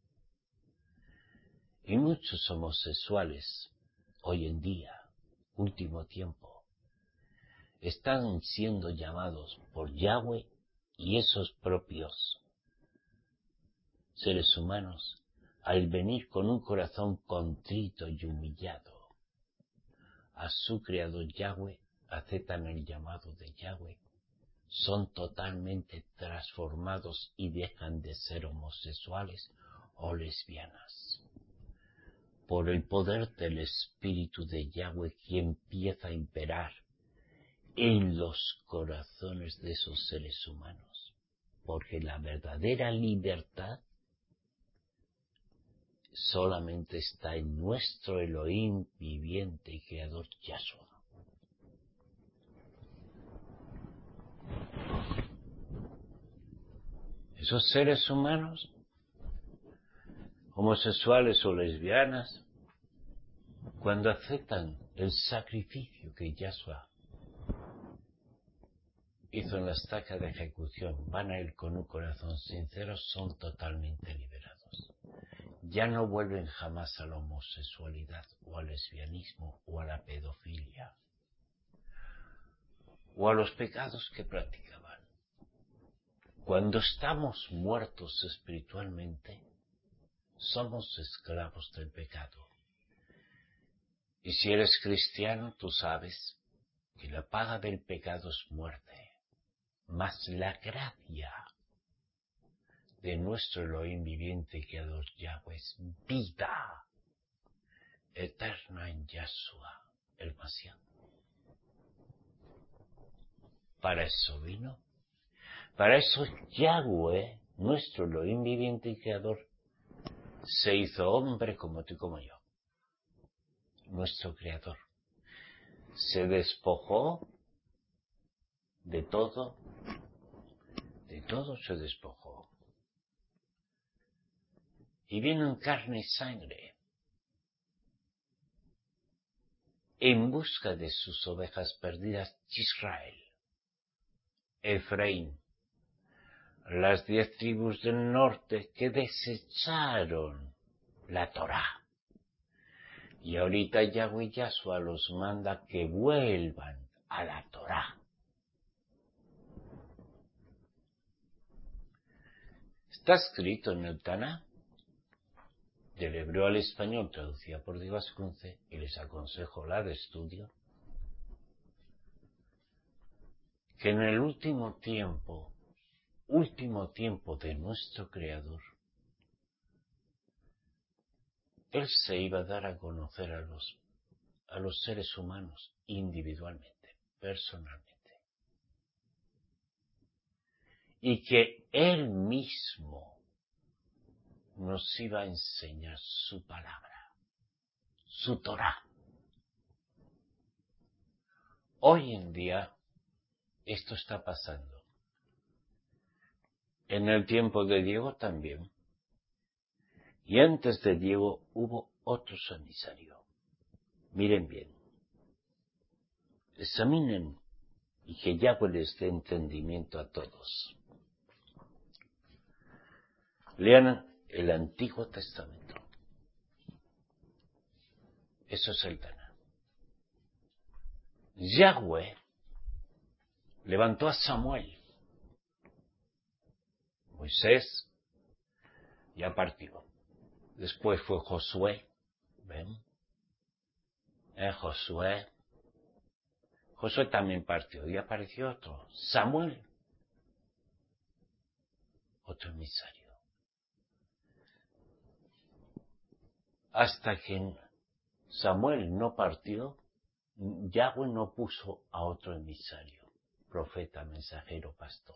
[SPEAKER 1] Y muchos homosexuales, hoy en día, último tiempo, están siendo llamados por Yahweh Y esos propios seres humanos, al venir con un corazón contrito y humillado a su creador Yahweh, aceptan el llamado de Yahweh, son totalmente transformados y dejan de ser homosexuales o lesbianas. Por el poder del Espíritu de Yahweh que empieza a imperar en los corazones de esos seres humanos. Porque la verdadera libertad solamente está en nuestro Elohim viviente y creador Yahshua. Esos seres humanos, homosexuales o lesbianas, cuando aceptan el sacrificio que Yahshua hizo en la estaca de ejecución, van a ir con un corazón sincero, son totalmente liberados. Ya no vuelven jamás a la homosexualidad o al lesbianismo o a la pedofilia o a los pecados que practicaban. Cuando estamos muertos espiritualmente, somos esclavos del pecado. Y si eres cristiano, tú sabes que la paga del pecado es muerte, mas la gracia de nuestro Elohim viviente y creador Yahweh es vida eterna en Yahshua, el Mashiach. Para eso vino. Para eso Yahweh, nuestro Elohim viviente y creador, se hizo hombre como tú y como yo. Nuestro creador. Se despojó de todo se despojó. Y vino en carne y sangre, en busca de sus ovejas perdidas, Israel, Efraín, las 10 tribus del norte que desecharon la Torá. Y ahorita Yahweh Yahshua los manda que vuelvan a la Torá. Está escrito en el Taná, del hebreo al español, traducida por Diego Ascunce, y les aconsejo la de estudio, que en el último tiempo de nuestro Creador, Él se iba a dar a conocer a los seres humanos individualmente, personalmente. Y que Él mismo nos iba a enseñar su palabra, su Torá. Hoy en día esto está pasando. En el tiempo de Diego también. Y antes de Diego hubo otro emisario. Miren bien. Examinen y que Yahweh les dé entendimiento a todos. Lean el Antiguo Testamento. Eso es el Taná. Yahweh levantó a Samuel. Moisés ya partió. Después fue Josué. ¿Ven? Josué también partió y apareció otro. Samuel. Otro emisario. Hasta que Samuel no partió, Yahweh no puso a otro emisario, profeta, mensajero, pastor.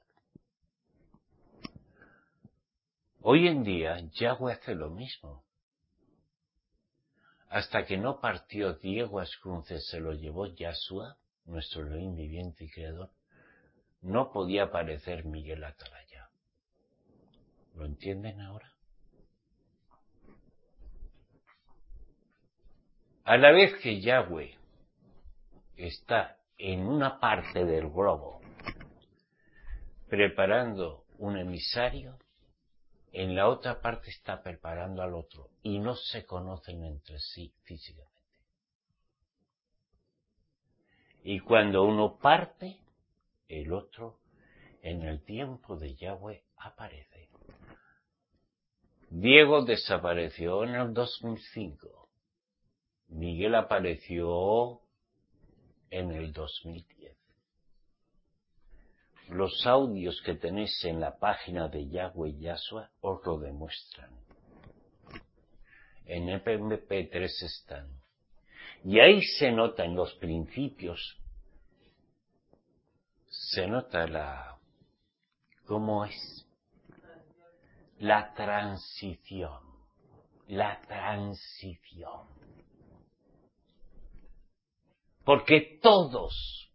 [SPEAKER 1] Hoy en día Yahweh hace lo mismo. Hasta que no partió Diego Ascunce, se lo llevó Yahshua, nuestro Elohim viviente y creador, no podía aparecer Miguel Atalaya. ¿Lo entienden ahora? A la vez que Yahweh está en una parte del globo preparando un emisario, en la otra parte está preparando al otro y no se conocen entre sí físicamente. Y cuando uno parte, el otro en el tiempo de Yahweh aparece. Diego desapareció en el 2005. Miguel apareció en el 2010. Los audios que tenéis en la página de Yahweh Yahshua os lo demuestran. En MP3 están. Y ahí se nota en los principios, se nota ¿cómo es? La transición. Porque todos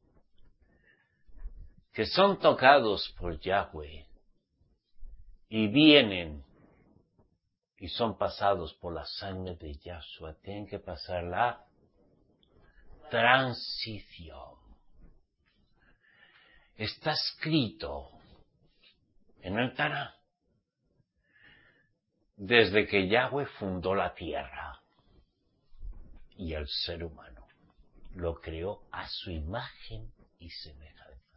[SPEAKER 1] que son tocados por Yahweh y vienen y son pasados por la sangre de Yahshua, tienen que pasar la transición. Está escrito en el Tanaj, desde que Yahweh fundó la tierra y el ser humano, lo creó a su imagen y semejanza.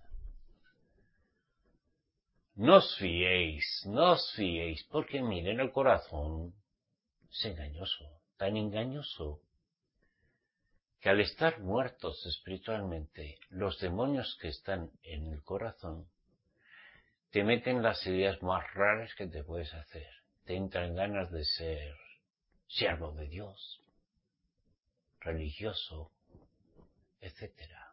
[SPEAKER 1] No os fiéis, porque miren, el corazón es engañoso, tan engañoso, que al estar muertos espiritualmente, los demonios que están en el corazón te meten las ideas más raras que te puedes hacer. Te entran ganas de ser siervo de Dios, religioso, etc.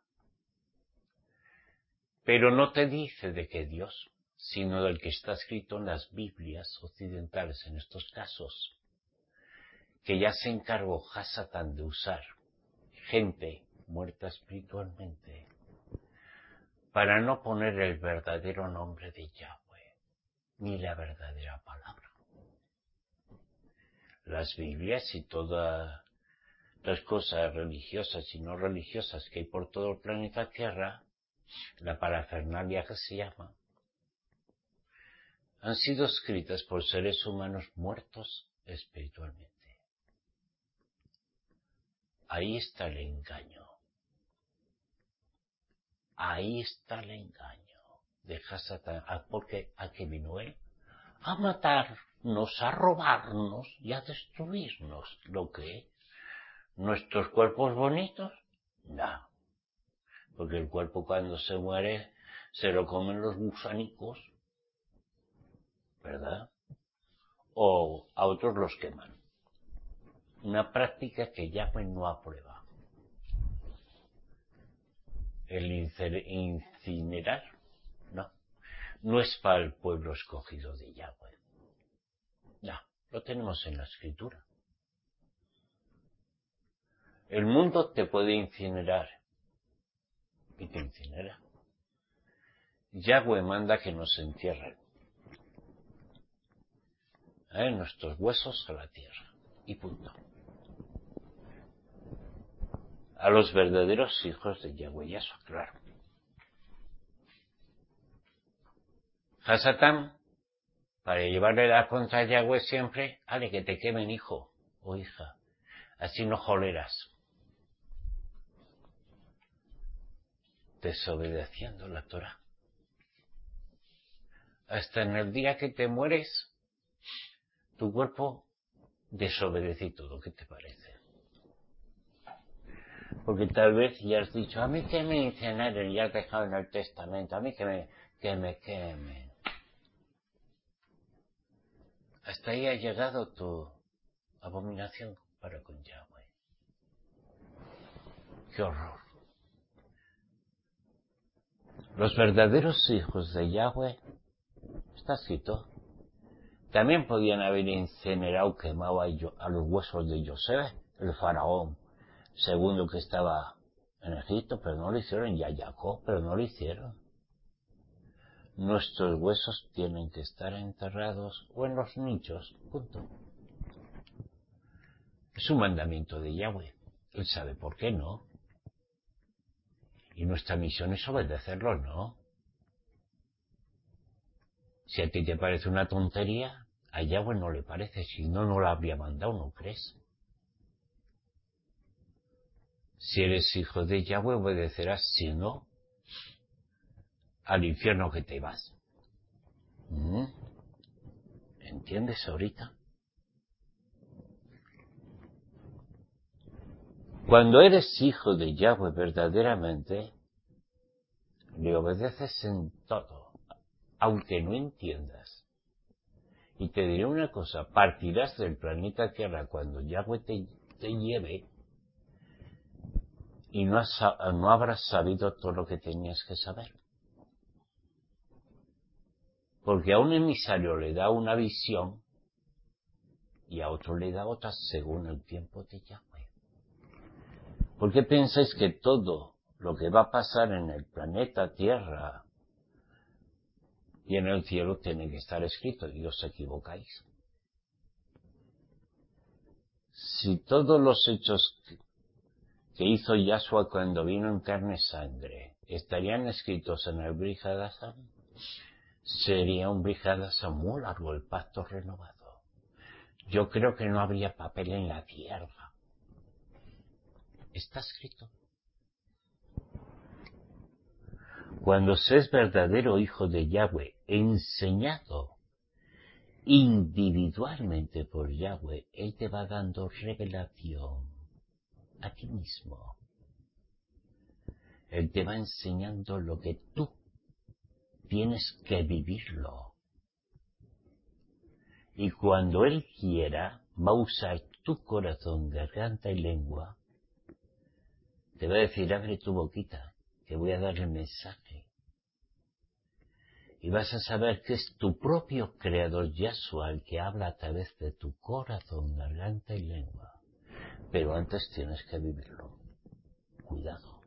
[SPEAKER 1] Pero no te dice de qué Dios, sino del que está escrito en las Biblias occidentales en estos casos, que ya se encargó Hasatán de usar gente muerta espiritualmente para no poner el verdadero nombre de Yahweh, ni la verdadera palabra. Las Biblias y todas las cosas religiosas y no religiosas que hay por todo el planeta Tierra, la parafernalia que se llama, han sido escritas por seres humanos muertos espiritualmente. Ahí está el engaño. Ahí está el engaño de Hasatán. Porque ¿a qué vino él? A matarnos, a robarnos y a destruirnos. ¿Lo que? ¿Nuestros cuerpos bonitos? No. Porque el cuerpo cuando se muere se lo comen los gusanicos, ¿verdad? O a otros los queman. Una práctica que Yahweh no aprueba. El incinerar, no es para el pueblo escogido de Yahweh. No, lo tenemos en la Escritura. El mundo te puede incinerar y te incinera. Yahweh manda que nos entierren. Nuestros huesos a la tierra. Y punto. A los verdaderos hijos de Yahweh Yahshua, claro. Hasatán, para llevarle la contra Yahweh siempre, que te quemen, hijo o hija. Así no joleras. Desobedeciendo la Torah. Hasta en el día que te mueres, tu cuerpo desobedece todo. ¿Qué te parece? Porque tal vez ya has dicho, a mí que me incineren, ya has dejado en el testamento, a mí que me quemen. Hasta ahí ha llegado tu abominación para con Yahweh. ¡Qué horror! Los verdaderos hijos de Yahweh, está escrito, también podían haber incinerado, quemado a los huesos de José, el faraón segundo que estaba en Egipto, pero no lo hicieron, y a Jacob, pero no lo hicieron. Nuestros huesos tienen que estar enterrados o en los nichos, punto. Es un mandamiento de Yahweh. Él sabe por qué no. Y nuestra misión es obedecerlo, ¿no? Si a ti te parece una tontería, a Yahweh no le parece, si no, no la habría mandado, ¿no crees? Si eres hijo de Yahweh, obedecerás, si no, al infierno que te vas. ¿Entiendes ahorita? Cuando eres hijo de Yahweh verdaderamente, le obedeces en todo, aunque no entiendas. Y te diré una cosa, partirás del planeta Tierra cuando Yahweh te lleve y no habrás sabido todo lo que tenías que saber. Porque a un emisario le da una visión y a otro le da otra según el tiempo de Yahweh. ¿Por qué pensáis que todo lo que va a pasar en el planeta Tierra y en el cielo tiene que estar escrito y os equivocáis? Si todos los hechos que hizo Yahshua cuando vino en carne y sangre estarían escritos en el Brit Hadashah, sería un Brit Hadashah muy largo, el pacto renovado. Yo creo que no habría papel en la tierra. Está escrito. Cuando seas verdadero hijo de Yahweh, enseñado individualmente por Yahweh, Él te va dando revelación a ti mismo. Él te va enseñando lo que tú tienes que vivirlo. Y cuando Él quiera, va a usar tu corazón, garganta y lengua. Te va a decir, abre tu boquita, que voy a dar el mensaje. Y vas a saber que es tu propio Creador Yahshua el que habla a través de tu corazón, garganta y lengua. Pero antes tienes que vivirlo. Cuidado.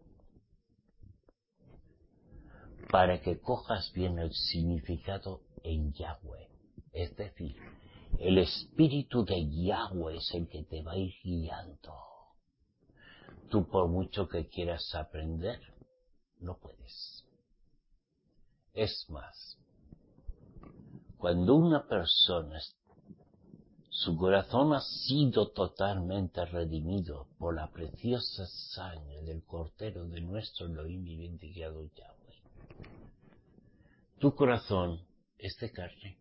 [SPEAKER 1] Para que cojas bien el significado en Yahweh. Es decir, el espíritu de Yahweh es el que te va a ir guiando. Tú por mucho que quieras aprender, no puedes. Es más, cuando una persona, su corazón ha sido totalmente redimido por la preciosa sangre del Cordero de nuestro Elohim y vindicado Yahweh, tu corazón es de carne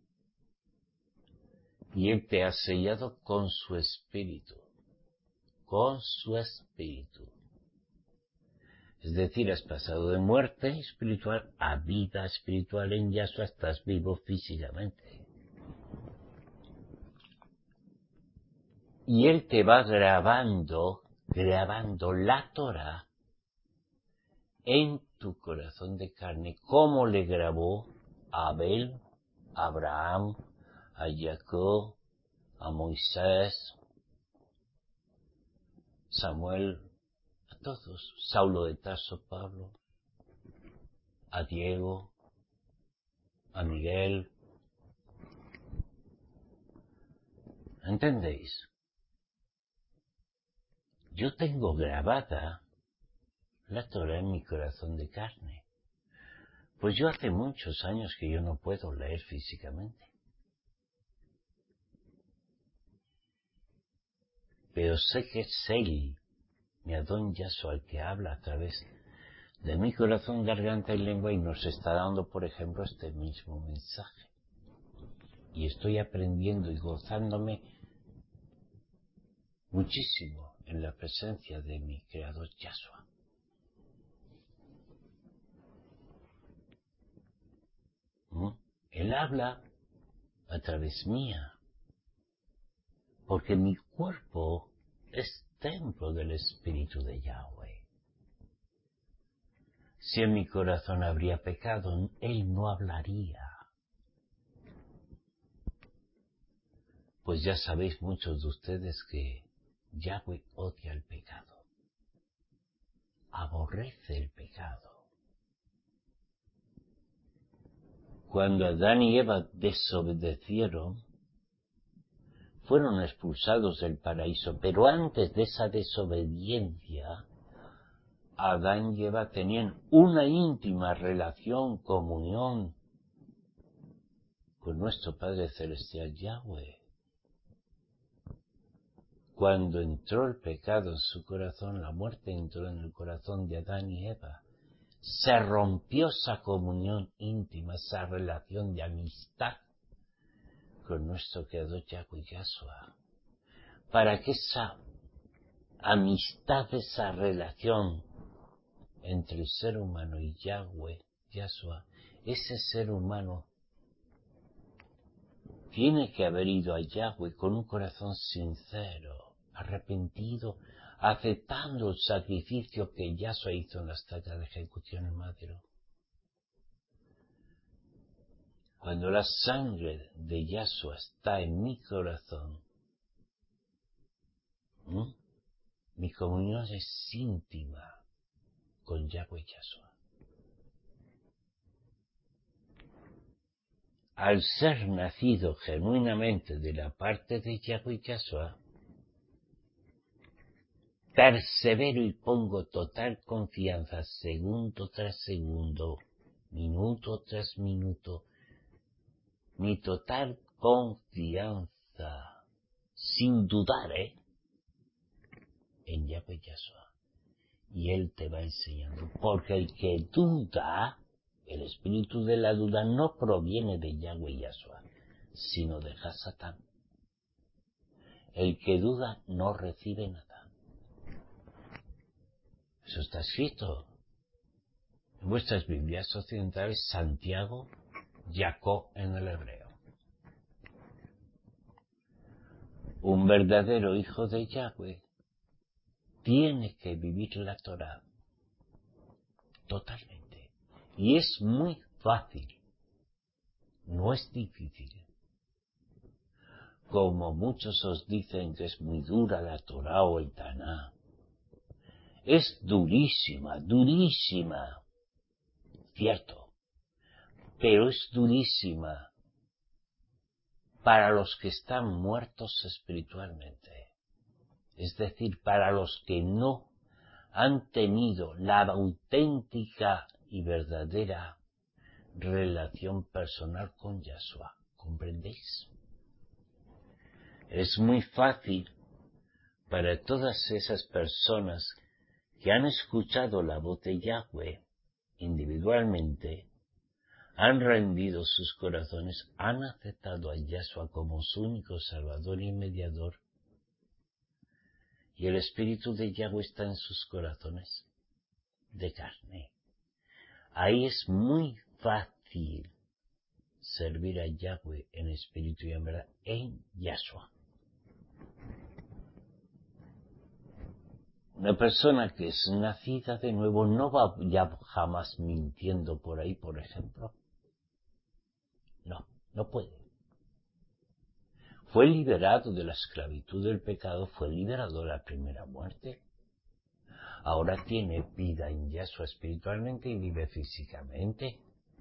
[SPEAKER 1] y Él te ha sellado con su espíritu. Con su espíritu. Es decir, has pasado de muerte espiritual a vida espiritual en Yahshua, estás vivo físicamente. Y Él te va grabando la Torah en tu corazón de carne, como le grabó a Abel, a Abraham, a Jacob, a Moisés, Samuel, a todos, Saulo de Tarso, Pablo, a Diego, a Miguel. ¿Entendéis? Yo tengo grabada la Torah en mi corazón de carne. Pues yo hace muchos años que yo no puedo leer físicamente. Pero sé que es Él, mi Adón Yahshua, el que habla a través de mi corazón, garganta y lengua y nos está dando, por ejemplo, este mismo mensaje. Y estoy aprendiendo y gozándome muchísimo en la presencia de mi Creador Yahshua. Él habla a través mía, porque mi cuerpo es templo del Espíritu de Yahweh. Si en mi corazón habría pecado, Él no hablaría. Pues ya sabéis muchos de ustedes que Yahweh odia el pecado, aborrece el pecado. Cuando Adán y Eva desobedecieron, fueron expulsados del paraíso, pero antes de esa desobediencia, Adán y Eva tenían una íntima relación, comunión con nuestro Padre Celestial Yahweh. Cuando entró el pecado en su corazón, la muerte entró en el corazón de Adán y Eva. se rompió esa comunión íntima, esa relación de amistad con nuestro Creador Yahweh Yahshua, para que esa amistad, esa relación entre el ser humano y Yahweh Yahshua, ese ser humano tiene que haber ido a Yahweh con un corazón sincero, arrepentido, aceptando el sacrificio que Yahshua hizo en la estaca de ejecución en Madero. Cuando la sangre de Yahshua está en mi corazón, mi comunión es íntima con Yahweh Yahshua. Al ser nacido genuinamente de la parte de Yahweh Yahshua, persevero y pongo total confianza segundo tras segundo, minuto tras minuto, mi total confianza, sin dudar, en Yahweh Yahshua. Y Él te va enseñando, porque el que duda, el espíritu de la duda no proviene de Yahweh Yahshua, sino de Hasatán. El que duda no recibe nada. Eso está escrito en vuestras Biblias occidentales, Santiago, Jacob en el hebreo. Un verdadero hijo de Yahweh tiene que vivir la Torá totalmente. Y es muy fácil, no es difícil. Como muchos os dicen que es muy dura la Torá o el Taná. Es durísima, durísima. Cierto. Pero es durísima para los que están muertos espiritualmente. Es decir, para los que no han tenido la auténtica y verdadera relación personal con Yahshua. ¿Comprendéis? Es muy fácil para todas esas personas que han escuchado la voz de Yahweh individualmente, han rendido sus corazones, han aceptado a Yahshua como su único Salvador y Mediador, y el Espíritu de Yahweh está en sus corazones de carne. Ahí es muy fácil servir a Yahweh en espíritu y en verdad en Yahshua. Una persona que es nacida de nuevo no va ya jamás mintiendo por ahí, por ejemplo. No puede. Fue liberado de la esclavitud del pecado, fue liberado de la primera muerte. Ahora tiene vida en Yahshua espiritualmente y vive físicamente.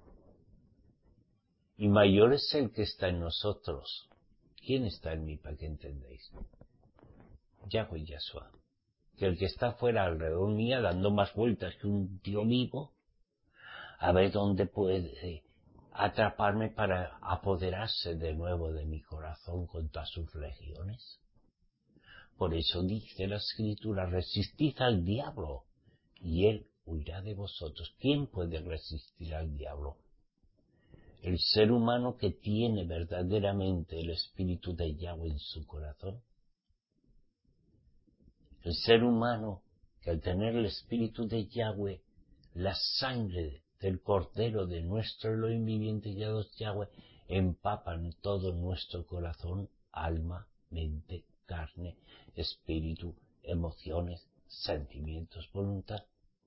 [SPEAKER 1] Y mayor es el que está en nosotros. ¿Quién está en mí para que entendáis? Yahweh Yahshua. Que el que está fuera alrededor mía dando más vueltas que un tío vivo, a ver dónde puede atraparme para apoderarse de nuevo de mi corazón con todas sus legiones. Por eso dice la Escritura, resistid al diablo y él huirá de vosotros. ¿Quién puede resistir al diablo? El ser humano que tiene verdaderamente el Espíritu de Yahweh en su corazón. El ser humano que al tener el Espíritu de Yahweh, la sangre del Cordero de nuestro Elohim viviente Yahweh, empapan todo nuestro corazón, alma, mente, carne, espíritu, emociones, sentimientos, voluntad.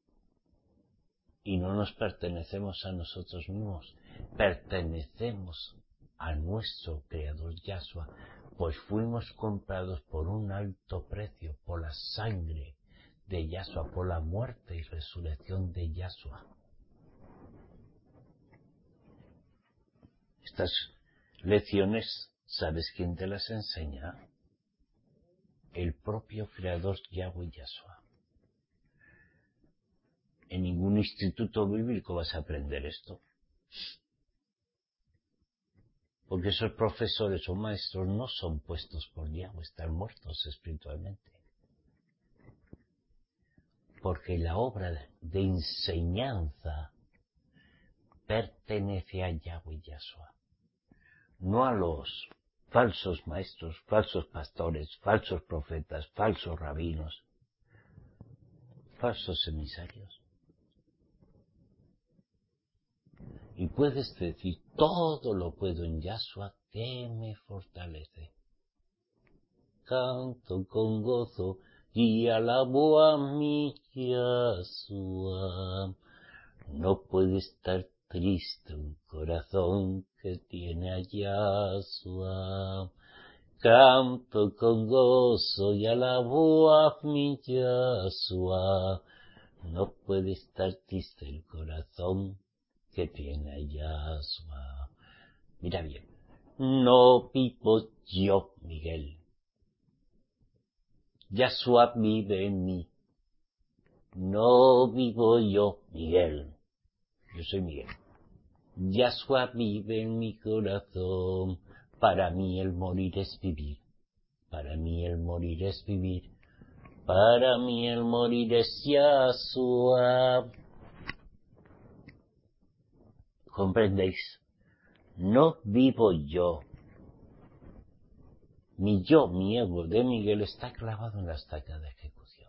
[SPEAKER 1] Y no nos pertenecemos a nosotros mismos, pertenecemos a nuestro Creador Yahshua, pues fuimos comprados por un alto precio, por la sangre de Yahshua, por la muerte y resurrección de Yahshua. Estas lecciones, ¿sabes quién te las enseña? El propio Creador Yahweh Yahshua. En ningún instituto bíblico vas a aprender esto. Porque esos profesores o maestros no son puestos por Yahweh, están muertos espiritualmente. porque la obra de enseñanza pertenece a Yahweh Yahshua, no a los falsos maestros, falsos pastores, falsos profetas, falsos rabinos, falsos emisarios. Y puedes decir, todo lo puedo en Yahshua que me fortalece. Canto con gozo y alabo a mi Yahshua. No puede estar triste un corazón que tiene a Yahshua. Canto con gozo y alabo a mi Yahshua. No puede estar triste el corazón que tiene a Yahshua. Mira bien, no vivo yo, Miguel. Yahshua vive en mí. No vivo yo, Miguel. Yo soy Miguel. Yahshua vive en mi corazón. Para mí el morir es vivir. Para mí el morir es vivir. Para mí el morir es Yahshua. ¿Comprendéis? No vivo yo. Mi yo, mi ego de Miguel está clavado en la estaca de ejecución.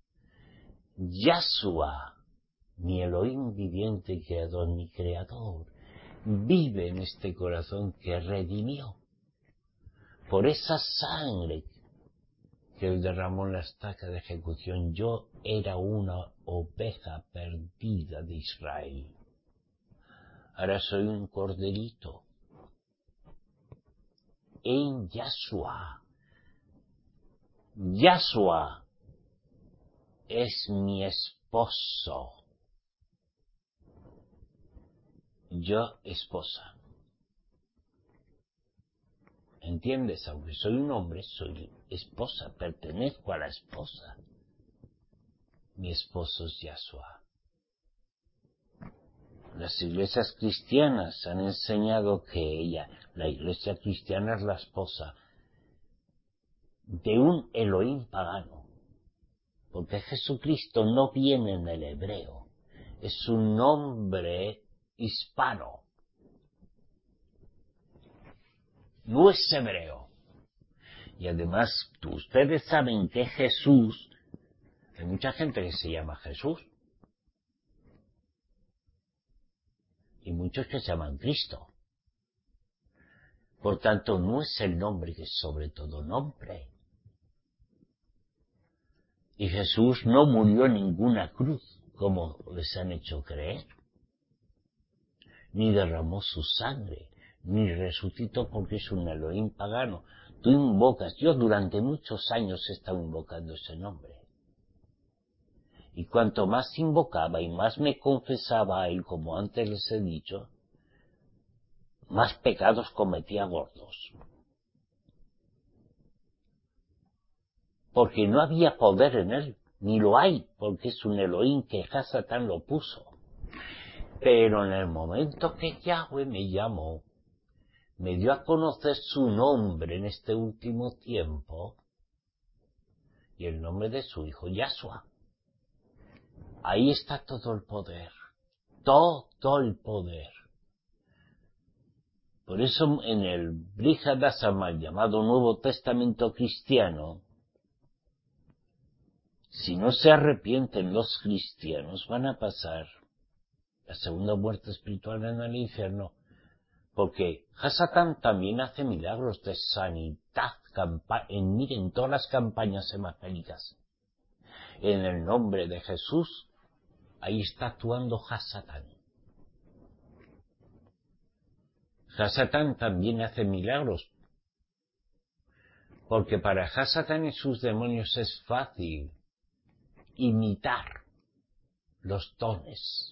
[SPEAKER 1] Yahshua, mi Elohim viviente, creador, mi creador, vive en este corazón que redimió por esa sangre que él derramó en la estaca de ejecución. Yo era una oveja perdida de Israel. Ahora soy un corderito en Yahshua. Yahshua es mi esposo. Yo esposa. ¿Entiendes? Aunque soy un hombre, soy esposa, pertenezco a la esposa. Mi esposo es Yahshua. Las iglesias cristianas han enseñado que la iglesia cristiana es la esposa de un Elohim pagano. Porque Jesucristo no viene en el hebreo. Es un nombre hispano. No es hebreo. Y además, ustedes saben que Jesús, hay mucha gente que se llama Jesús. Y muchos que se llaman Cristo. Por tanto, no es el nombre que es sobre todo nombre. Y Jesús no murió en ninguna cruz, como les han hecho creer. Ni derramó su sangre, ni resucitó porque es un Elohim pagano. Tú invocas, yo durante muchos años he estado invocando ese nombre. Y cuanto más invocaba y más me confesaba a él, como antes les he dicho, más pecados cometía gordos. Porque no había poder en él, ni lo hay, porque es un Elohim que Hasatán lo puso. Pero en el momento que Yahweh me llamó, me dio a conocer su nombre en este último tiempo, y el nombre de su hijo Yahshua. Ahí está todo el poder, todo el poder. Por eso en el Brit Hadashah Shammai, llamado Nuevo Testamento Cristiano, si no se arrepienten los cristianos, van a pasar la segunda muerte espiritual en el infierno, porque Hasatán también hace milagros de sanidad, miren todas las campañas evangélicas. En el nombre de Jesús, ahí está actuando Hasatán. Hasatán también hace milagros, porque para Hasatán y sus demonios es fácil imitar los dones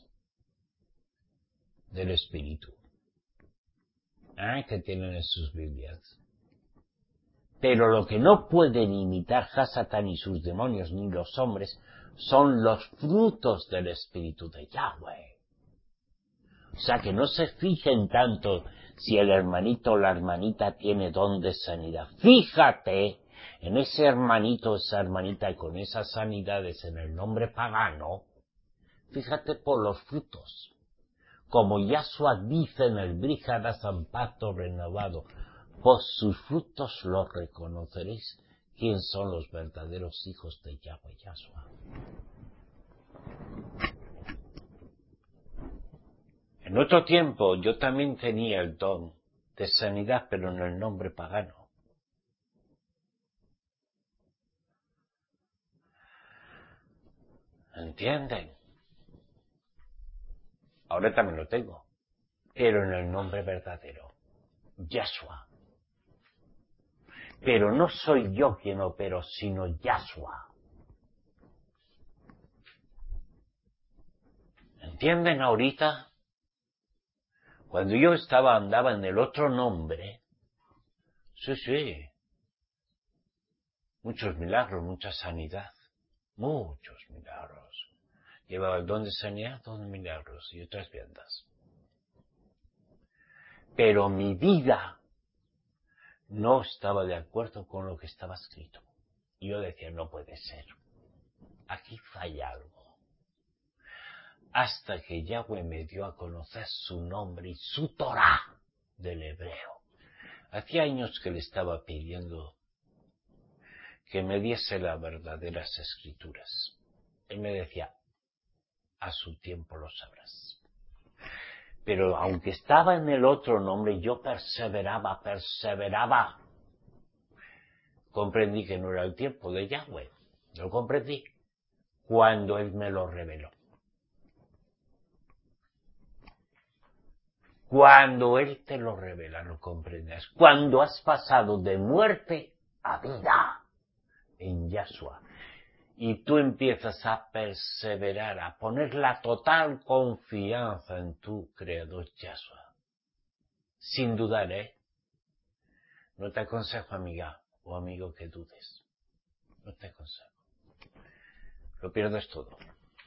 [SPEAKER 1] del Espíritu que tienen en sus Biblias. Pero lo que no pueden imitar Hasatán y sus demonios ni los hombres son los frutos del Espíritu de Yahweh. O sea, que no se fijen tanto si el hermanito o la hermanita tiene don de sanidad. Fíjate en ese hermanito, esa hermanita y con esas sanidades en el nombre pagano, fíjate por los frutos. Como Yahshua dice en el Bríjadas Pacto Renovado, por sus frutos los reconoceréis quién son los verdaderos hijos de Yahweh Yahshua. En otro tiempo yo también tenía el don de sanidad, pero en el nombre pagano. ¿Entienden? Ahora también lo tengo, pero en el nombre verdadero, Yahshua. Pero no soy yo quien opero, sino Yahshua. ¿Entienden ahorita? Cuando yo andaba en el otro nombre, sí, muchos milagros, mucha sanidad, muchos milagros. Llevaba el don de sanidad, don de milagros y otras vendas. Pero mi vida no estaba de acuerdo con lo que estaba escrito. Y yo decía, no puede ser. Aquí falla algo. Hasta que Yahweh me dio a conocer su nombre y su Torah del hebreo. Hacía años que le estaba pidiendo que me diese las verdaderas escrituras. Él me decía, a su tiempo lo sabrás. Pero aunque estaba en el otro nombre, yo perseveraba. Comprendí que no era el tiempo de Yahweh. Lo comprendí cuando Él me lo reveló. Cuando Él te lo revela, lo comprendes. Cuando has pasado de muerte a vida en Yahshua. Y tú empiezas a perseverar, a poner la total confianza en tu Creador Yahshua. Sin dudar, No te aconsejo, amiga o amigo, que dudes. No te aconsejo. Lo pierdes todo.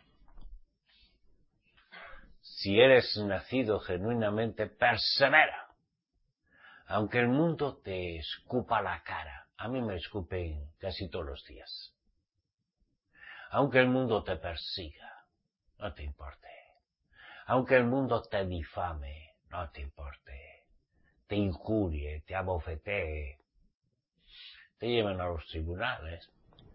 [SPEAKER 1] Si eres nacido genuinamente, persevera. Aunque el mundo te escupa la cara. A mí me escupen casi todos los días. Aunque el mundo te persiga, no te importe. Aunque el mundo te difame, no te importe. Te injurie, te abofetee, te lleven a los tribunales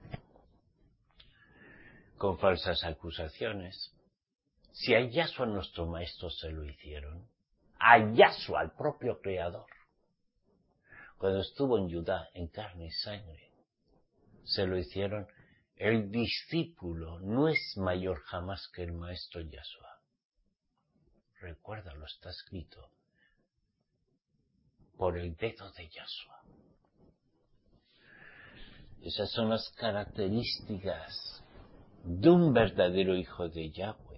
[SPEAKER 1] con falsas acusaciones. Si a Yahshua nuestro Maestro se lo hicieron, a Yahshua, al propio Creador, cuando estuvo en Judá, en carne y sangre, se lo hicieron, el discípulo no es mayor jamás que el Maestro Yahshua. Recuérdalo, está escrito, por el dedo de Yahshua. Esas son las características de un verdadero hijo de Yahweh.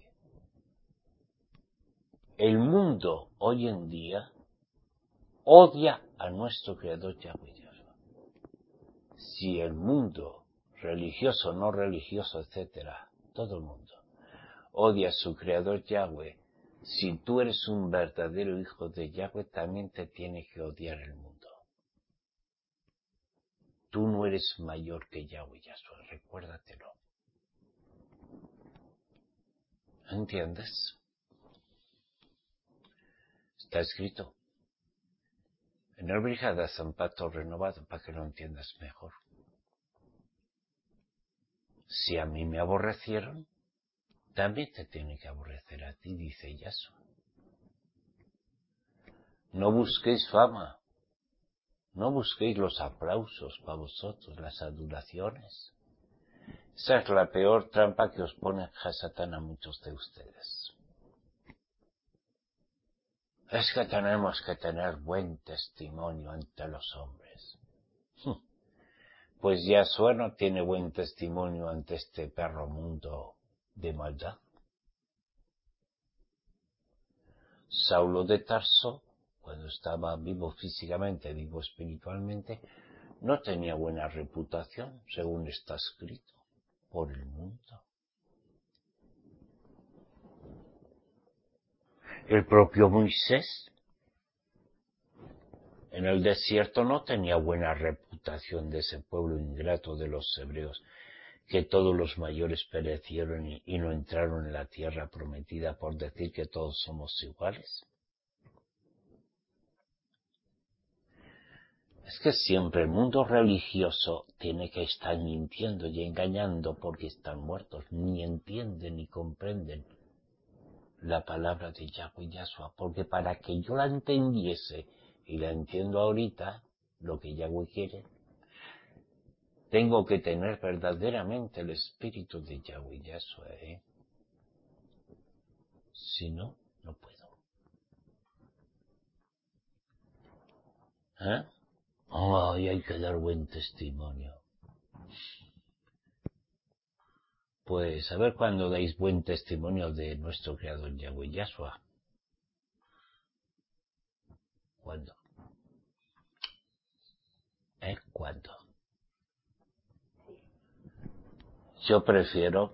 [SPEAKER 1] El mundo hoy en día odia a nuestro Creador Yahweh Yahshua. Si el mundo, religioso, no religioso, etcétera, todo el mundo, odia a su Creador Yahweh, si tú eres un verdadero hijo de Yahweh, también te tiene que odiar el mundo. Tú no eres mayor que Yahweh Yahshua, recuérdatelo. ¿Entiendes? Está escrito en el Bríjadas Pacto Renovado para que lo entiendas mejor. Si a mí me aborrecieron, también te tiene que aborrecer a ti, dice Yahshua. No busquéis fama, no busquéis los aplausos para vosotros, las adulaciones. Esa es la peor trampa que os pone Satán a muchos de ustedes. Es que tenemos que tener buen testimonio ante los hombres. Pues Yahshua no tiene buen testimonio ante este perro mundo de maldad. Saulo de Tarso, cuando estaba vivo físicamente, vivo espiritualmente, no tenía buena reputación, según está escrito, por el mundo. El propio Moisés, En el desierto no tenía buena reputación de ese pueblo ingrato de los hebreos, que todos los mayores perecieron y no entraron en la tierra prometida por decir que todos somos iguales. Es que siempre el mundo religioso tiene que estar mintiendo y engañando porque están muertos, ni entienden ni comprenden la palabra de Yahweh Yahshua, porque para que yo la entendiese, y la entiendo ahorita, lo que Yahweh quiere, tengo que tener verdaderamente el espíritu de Yahweh Yahshua, Si no, no puedo. Ay, hay que dar buen testimonio. Pues a ver cuándo dais buen testimonio de nuestro Creador Yahweh Yahshua. ¿Cuándo? ¿Cuándo? Yo prefiero,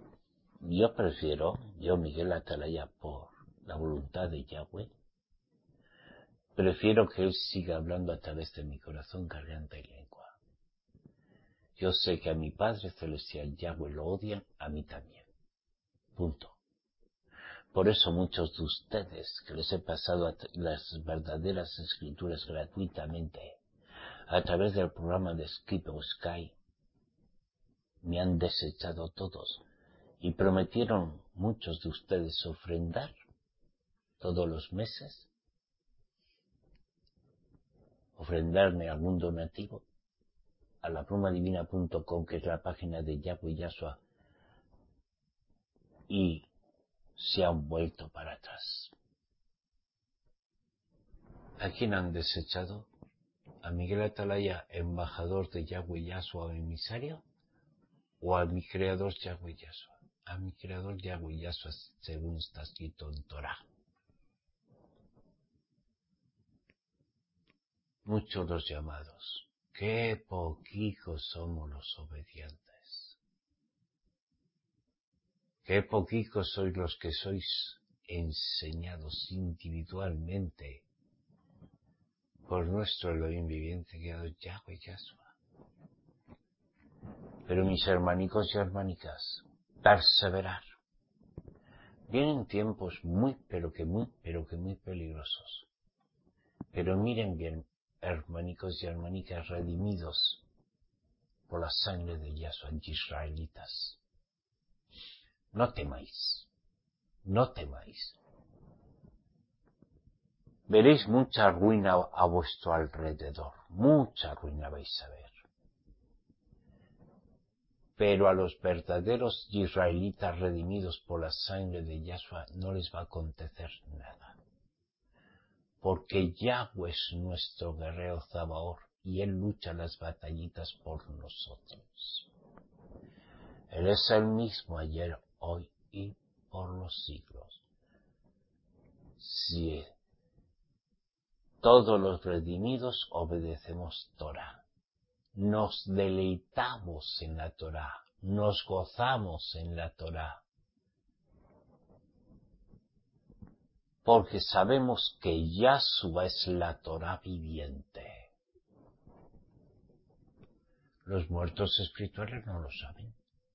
[SPEAKER 1] Miguel Atalaya, por la voluntad de Yahweh, prefiero que Él siga hablando a través de mi corazón, garganta y lengua. Yo sé que a mi Padre Celestial Yahweh lo odian, a mí también. Punto. Por eso muchos de ustedes, que les he pasado las verdaderas escrituras gratuitamente, a través del programa de Skip o Sky, me han desechado todos y prometieron muchos de ustedes ofrendar todos los meses, ofrendarme algún donativo a laplumadivina.com, que es la página de Yahweh Yahshua, y se han vuelto para atrás. ¿A quién han desechado? ¿A Miguel Atalaya, embajador de Yahweh Yahshua, emisario? ¿O a mi creador Yahweh Yahshua? A mi creador Yahweh Yahshua, según está escrito en Torah. Muchos los llamados. Qué poquitos somos los obedientes. Qué poquitos sois los que sois enseñados individualmente por nuestro Elohim viviente, Yahweh Yahshua. Pero mis hermanicos y hermanicas, perseverar. Vienen tiempos muy peligrosos. Pero miren bien, hermanicos y hermanicas redimidos por la sangre de Yahshua, israelitas. No temáis. Veréis mucha ruina a vuestro alrededor, mucha ruina vais a ver. Pero a los verdaderos israelitas redimidos por la sangre de Yahshua no les va a acontecer nada. Porque Yahweh es nuestro guerrero Zabaor y Él lucha las batallitas por nosotros. Él es el mismo ayer, hoy y por los siglos. Si todos los redimidos obedecemos Torah, nos deleitamos en la Torah, nos gozamos en la Torah, porque sabemos que Yahshua es la Torah viviente. Los muertos espirituales no lo saben.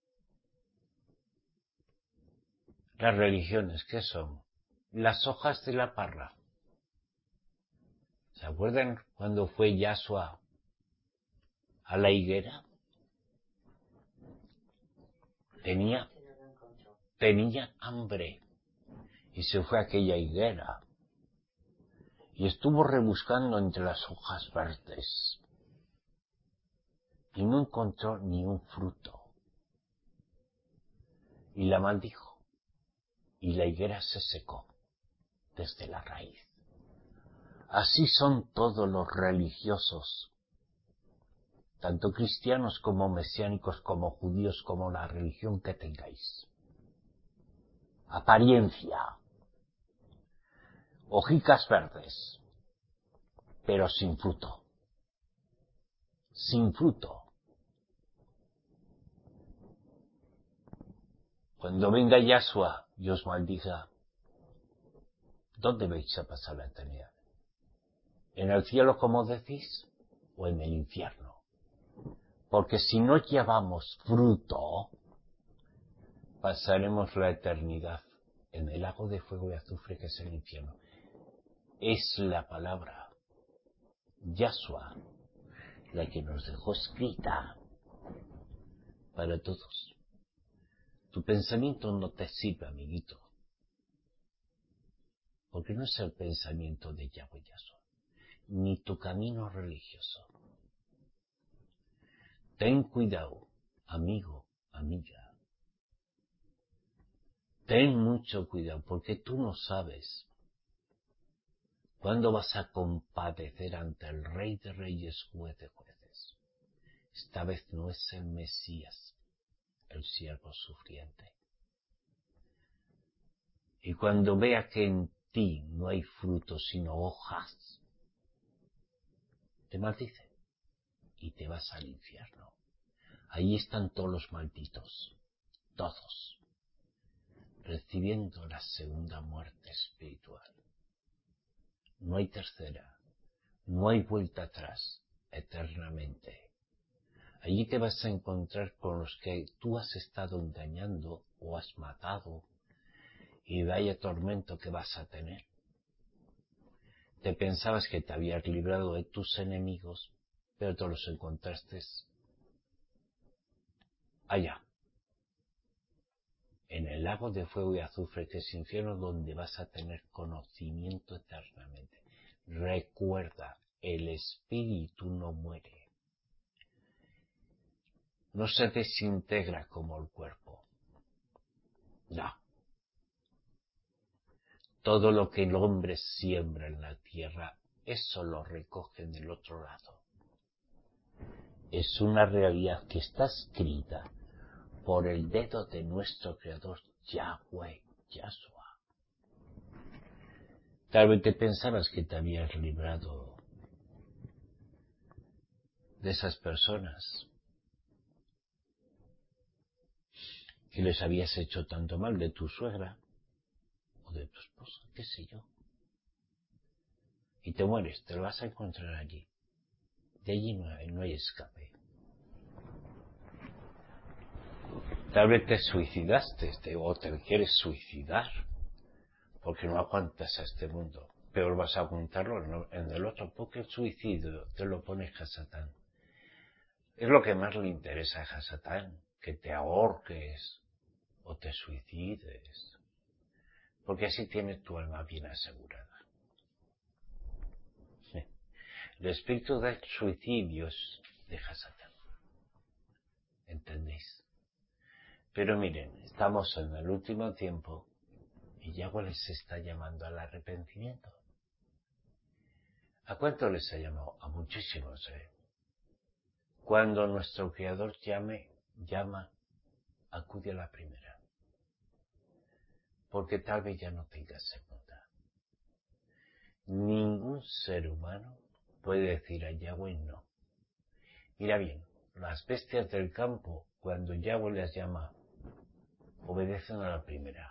[SPEAKER 1] Las religiones, ¿qué son? Las hojas de la parra. ¿Se acuerdan cuando fue Yahshua a la higuera? Tenía hambre y se fue a aquella higuera y estuvo rebuscando entre las hojas verdes y no encontró ni un fruto y la maldijo y la higuera se secó desde la raíz. Así son todos los religiosos, tanto cristianos como mesiánicos, como judíos, como la religión que tengáis. Apariencia, hojicas verdes, pero sin fruto. Sin fruto. Cuando venga Yahshua y os maldiga, ¿dónde vais a pasar la eternidad? ¿En el cielo, como decís, o en el infierno? Porque si no llevamos fruto, pasaremos la eternidad en el lago de fuego y azufre que es el infierno. Es la palabra Yahshua la que nos dejó escrita para todos. Tu pensamiento no te sirve, amiguito, porque no es el pensamiento de Yahweh Yahshua, ni tu camino religioso. Ten cuidado, amigo, amiga. Ten mucho cuidado, porque tú no sabes cuándo vas a compadecer ante el Rey de Reyes, Juez de Jueces. Esta vez no es el Mesías, el siervo sufriente. Y cuando vea que en ti no hay frutos sino hojas, te maldice y te vas al infierno. Ahí están todos los malditos, todos, recibiendo la segunda muerte espiritual. No hay tercera, no hay vuelta atrás, eternamente. Allí te vas a encontrar con los que tú has estado engañando o has matado, y vaya tormento que vas a tener. Te pensabas que te habías librado de tus enemigos, pero te los encontraste allá, en el lago de fuego y azufre que es infierno, donde vas a tener conocimiento eternamente. Recuerda, el espíritu no muere, no se desintegra como el cuerpo. No. Todo lo que el hombre siembra en la tierra, eso lo recoge en el otro lado. Es una realidad que está escrita por el dedo de nuestro Creador, Yahweh, Yahshua. Tal vez te pensabas que te habías librado de esas personas, que les habías hecho tanto mal, de tu suegra o de tu esposa, qué sé yo. Y te mueres, te lo vas a encontrar allí. De allí no hay escape. Tal vez te suicidaste o te quieres suicidar porque no aguantas a este mundo. Peor vas a aguantarlo en el otro, porque el suicidio te lo pone Hasatán. Es lo que más le interesa a Hasatán, que te ahorques o te suicides, porque así tienes tu alma bien asegurada. El espíritu del suicidio es de Hasatán. ¿Entendéis? Pero miren, estamos en el último tiempo y Yahweh les está llamando al arrepentimiento. ¿A cuánto les ha llamado? A muchísimos, Cuando nuestro Creador llama, acude a la primera. Porque tal vez ya no tenga segunda. Ningún ser humano puede decir a Yahweh no. Mira bien, las bestias del campo, cuando Yahweh les llama, obedecen a la primera.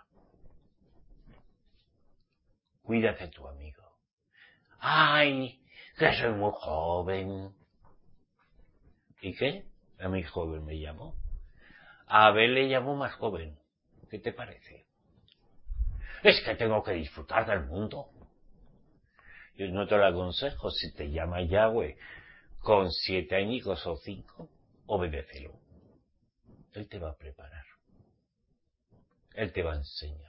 [SPEAKER 1] Cuídate tu amigo. ¡Ay, que soy muy joven! ¿Y qué? A mi joven me llamó. A Abel le llamó más joven. ¿Qué te parece? Es que tengo que disfrutar del mundo. Yo no te lo aconsejo. Si te llama Yahweh con 7 añicos o 5, obedécelo. Él te va a preparar. Él te va a enseñar.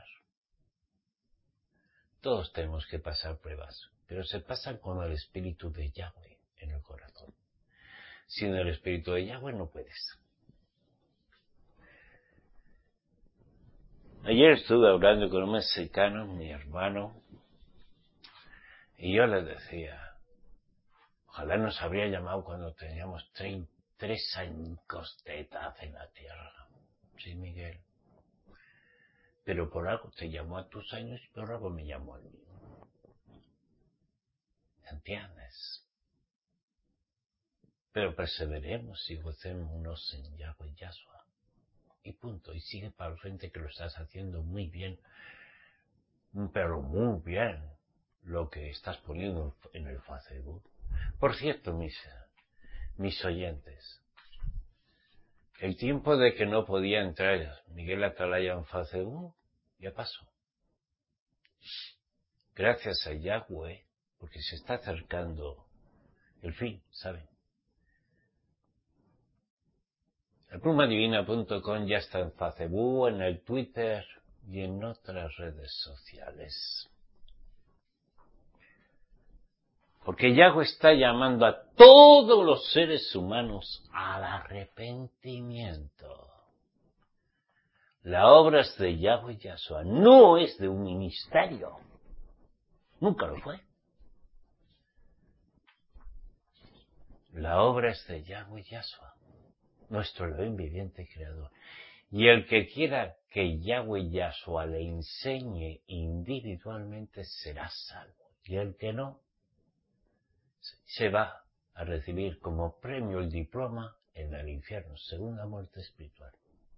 [SPEAKER 1] Todos tenemos que pasar pruebas, pero se pasan con el espíritu de Yahweh en el corazón. Sin el espíritu de Yahweh no puedes. Ayer estuve hablando con un mexicano, mi hermano, y yo le decía, ojalá nos habría llamado cuando teníamos 3 años de edad en la tierra. Sí, Miguel. Pero por algo te llamó a tus años y por algo me llamó al mío. ¿Entiendes? Pero perseveremos y gocémonos en Yahweh Yahshua. Y punto. Y sigue para el frente, que lo estás haciendo muy bien. Pero muy bien. lo que estás poniendo en el Facebook. Por cierto, mis oyentes, el tiempo de que no podía entrar Miguel Atalaya en Facebook ya pasó. Gracias a Yahweh, porque se está acercando el fin, ¿saben? Elplumadivina.com ya está en Facebook, en el Twitter y en otras redes sociales. Porque Yahweh está llamando a todos los seres humanos al arrepentimiento. La obra es de Yahweh Yahshua, no es de un ministerio. Nunca lo fue. La obra es de Yahweh Yahshua, nuestro Elohim viviente y creador. Y el que quiera que Yahweh Yahshua le enseñe individualmente será salvo. Y el que no, se va a recibir como premio el diploma en el infierno, segunda muerte espiritual.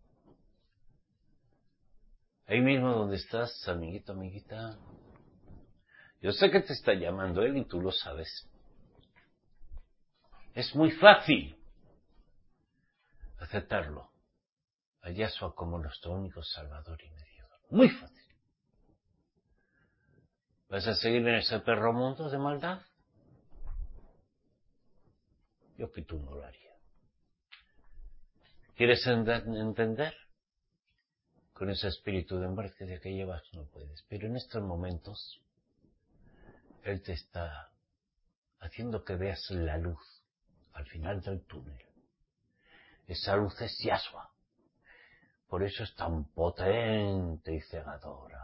[SPEAKER 1] Ahí mismo donde estás, amiguito, amiguita, yo sé que te está llamando él y tú lo sabes. Es muy fácil aceptarlo a Yahshua como nuestro único salvador y mediador. Muy fácil. ¿Vas a seguir en ese perro mundo de maldad? Yo que tú no lo haría. ¿Quieres entender? Con ese espíritu de muerte de que llevas no puedes. Pero en estos momentos, Él te está haciendo que veas la luz al final del túnel. Esa luz es Yahshua. Por eso es tan potente y cegadora.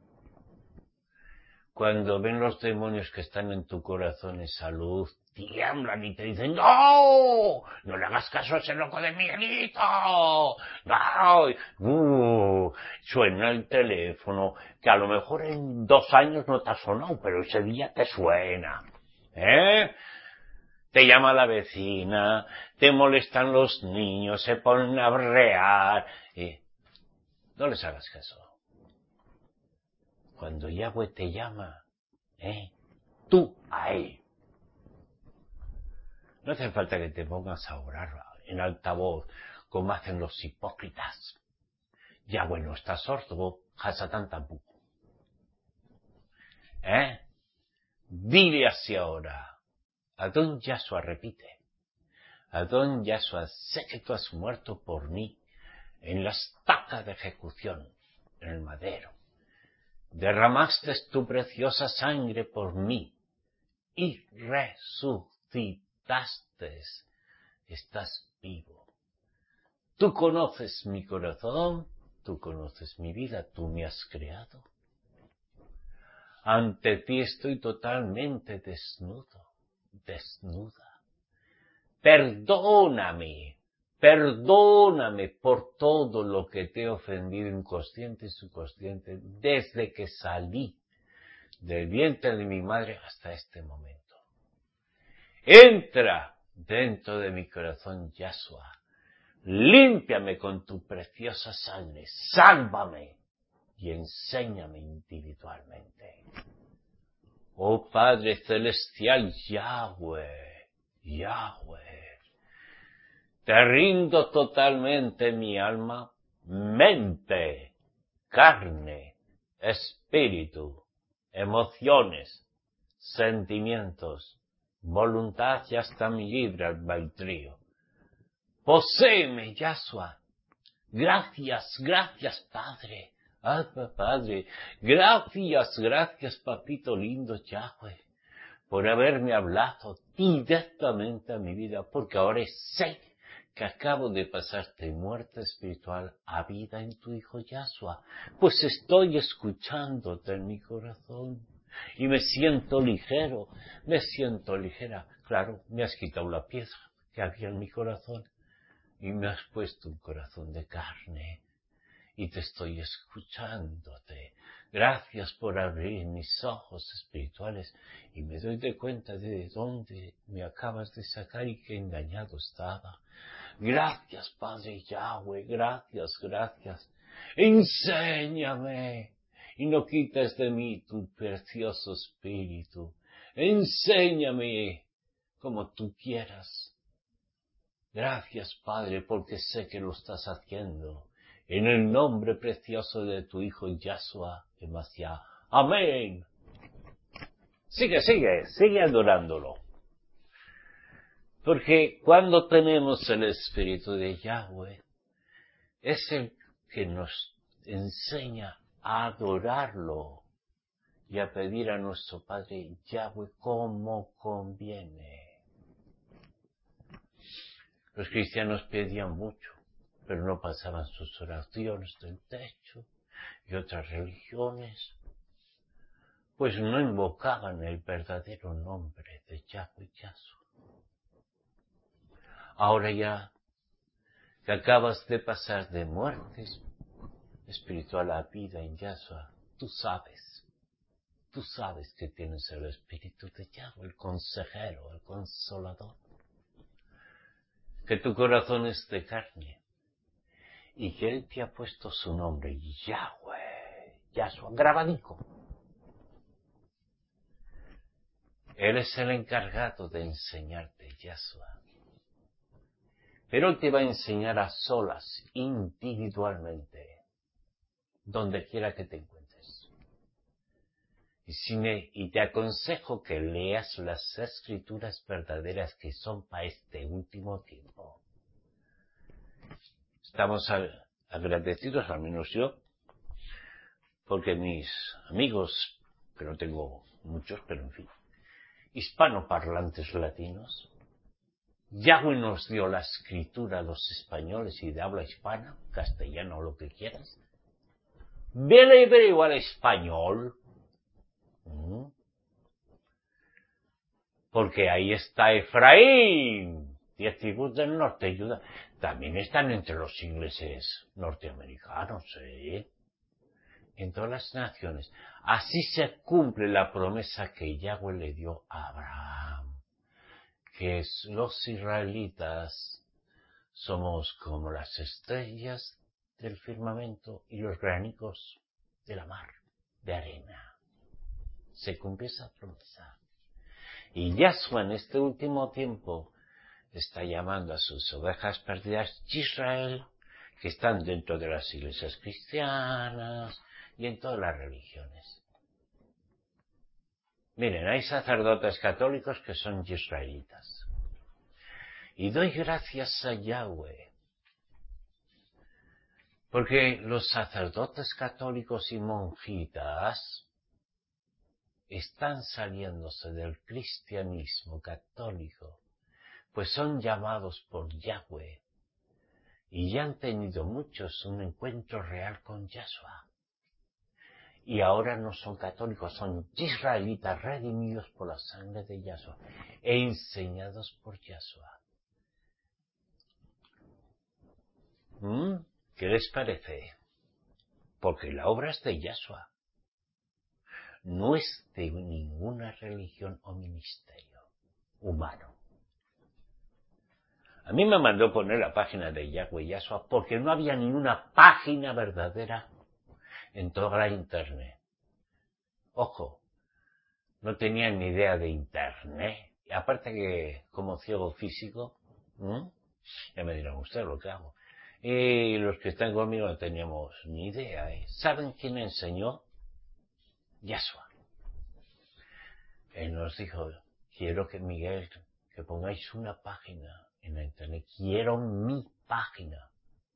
[SPEAKER 1] Cuando ven los demonios que están en tu corazón esa luz, tiemblan y te dicen, ¡no! ¡No le hagas caso a ese loco de Miguelito! ¡No! Suena el teléfono, que a lo mejor en 2 años no te ha sonado, pero ese día te suena. Te llama la vecina, te molestan los niños, se ponen a berrear. No les hagas caso. Cuando Yahweh te llama, tú a Él. No hace falta que te pongas a orar en altavoz, como hacen los hipócritas. Yahweh no está sordo, Hasatán tampoco. Dile así ahora. Adón Yahshua, repite. Adón Yahshua, sé que tú has muerto por mí en la estaca de ejecución, en el madero. Derramaste tu preciosa sangre por mí y resucitaste. Estás vivo. Tú conoces mi corazón, tú conoces mi vida, tú me has creado. Ante ti estoy totalmente desnudo, desnuda. Perdóname por todo lo que te he ofendido inconsciente y subconsciente desde que salí del vientre de mi madre hasta este momento. Entra dentro de mi corazón, Yahshua. Límpiame con tu preciosa sangre. Sálvame y enséñame individualmente. Oh Padre Celestial, Yahweh, Yahweh. Te rindo totalmente mi alma, mente, carne, espíritu, emociones, sentimientos, voluntad y hasta mi libre albedrío. Poséeme, Yahshua. Gracias, gracias, Padre. Padre. Gracias, Papito lindo, Yahweh, por haberme hablado directamente a mi vida, porque ahora sé que acabo de pasar de muerte espiritual a vida en tu Hijo Yahshua, pues estoy escuchándote en mi corazón y me siento ligero, me siento ligera. Claro, me has quitado la piedra que había en mi corazón y me has puesto un corazón de carne y te estoy escuchándote. Gracias por abrir mis ojos espirituales y me doy de cuenta de dónde me acabas de sacar y qué engañado estaba. Gracias, Padre Yahweh, gracias. Enséñame y no quites de mí tu precioso espíritu. Enséñame como tú quieras. Gracias, Padre, porque sé que lo estás haciendo. En el nombre precioso de tu Hijo Yahshua Hamashiach. Amén. Sigue adorándolo. Porque cuando tenemos el Espíritu de Yahweh, es el que nos enseña a adorarlo y a pedir a nuestro Padre Yahweh como conviene. Los cristianos pedían mucho, pero no pasaban sus oraciones del techo, y otras religiones, pues no invocaban el verdadero nombre de Yahweh Yahshua. Ahora ya que acabas de pasar de muerte espiritual a vida en Yahshua, tú sabes que tienes el Espíritu de Yahweh, el consejero, el consolador, que tu corazón es de carne y que Él te ha puesto su nombre, Yahweh, Yahshua, grabadico. Él es el encargado de enseñarte Yahshua. Pero Él te va a enseñar a solas, individualmente, donde quiera que te encuentres. Y te aconsejo que leas las escrituras verdaderas que son para este último tiempo. Estamos agradecidos, al menos yo, porque mis amigos, que no tengo muchos, pero en fin, hispanoparlantes latinos, Yahweh nos dio la escritura a los españoles y de habla hispana, castellano o lo que quieras. Vele igual español. Porque ahí está Efraín, 10 tribus del norte y Judá. También están entre los ingleses norteamericanos, en todas las naciones. Así se cumple la promesa que Yahweh le dio a Abraham, que los israelitas somos como las estrellas del firmamento y los granicos de la mar, de arena. Se cumple esa promesa. Y Yahshua en este último tiempo está llamando a sus ovejas perdidas de Israel, que están dentro de las iglesias cristianas y en todas las religiones. Miren, hay sacerdotes católicos que son israelitas. Y doy gracias a Yahweh, porque los sacerdotes católicos y monjitas están saliéndose del cristianismo católico, pues son llamados por Yahweh y ya han tenido muchos un encuentro real con Yahshua. Y ahora no son católicos, son israelitas redimidos por la sangre de Yahshua e enseñados por Yahshua. ¿Qué les parece? Porque la obra es de Yahshua. No es de ninguna religión o ministerio humano. A mí me mandó poner la página de Yahweh Yahshua porque no había ninguna página verdadera en toda la internet. Ojo, no tenía ni idea de internet. Y aparte que como ciego físico, ya me dirán ustedes lo que hago. Y los que están conmigo no teníamos ni idea. ¿Saben quién enseñó? Yahshua. Él nos dijo, quiero que Miguel, que pongáis una página en la internet. Quiero mi página.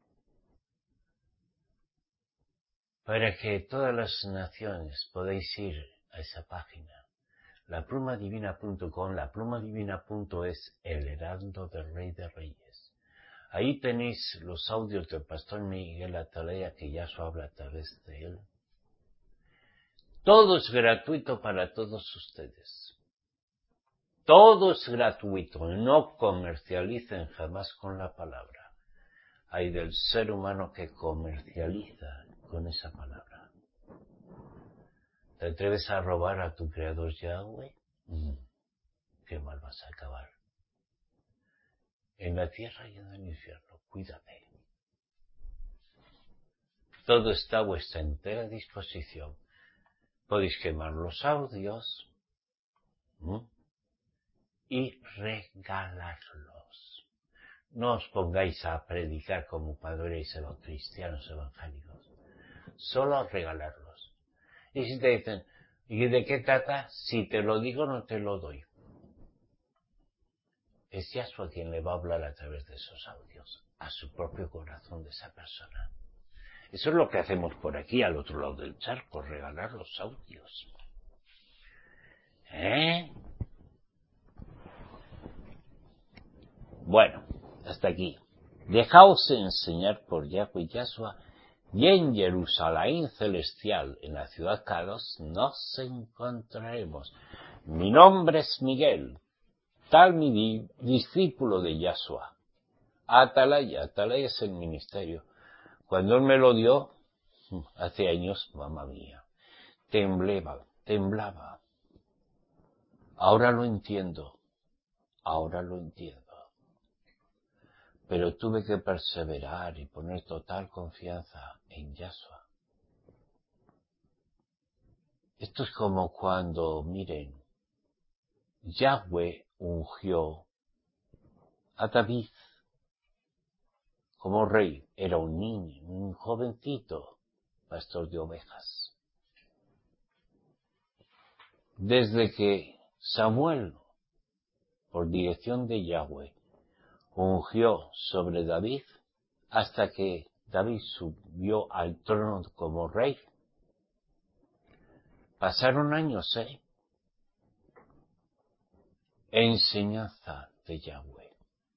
[SPEAKER 1] Para que todas las naciones podáis ir a esa página. laplumadivina.com, laplumadivina.es, el heraldo del Rey de Reyes. Ahí tenéis los audios del pastor Miguel Atalaya, que Yahshua habla a través de él. Todo es gratuito para todos ustedes. Todo es gratuito, no comercialicen jamás con la palabra. Hay del ser humano que comercializa con esa palabra. ¿Te atreves a robar a tu creador Yahweh? Qué mal vas a acabar. En la tierra y en el infierno, cuídate. Todo está a vuestra entera disposición. podéis quemar los audios y regalarlos. No os pongáis a predicar como cuando erais cristianos evangélicos. Solo regalarlos. Y si te dicen, ¿y de qué trata? Si te lo digo, no te lo doy. Es Yahshua quien le va a hablar a través de esos audios, a su propio corazón de esa persona. Eso es lo que hacemos por aquí, al otro lado del charco, regalar los audios. Bueno, hasta aquí. Dejaos enseñar por Yahweh y Yahshua, y en Jerusalén celestial, en la ciudad Kadosh, nos encontraremos. Mi nombre es Miguel, tal mi discípulo de Yahshua. Atalaya es el ministerio. Cuando él me lo dio, hace años, mamá mía, temblaba. Ahora lo entiendo. Pero tuve que perseverar y poner total confianza en Yahshua. Esto es como cuando, miren, Yahweh ungió a David como rey. Era un niño, un jovencito, pastor de ovejas. Desde que Samuel, por dirección de Yahweh, ungió sobre David, hasta que David subió al trono como rey, pasaron años, enseñanza de Yahweh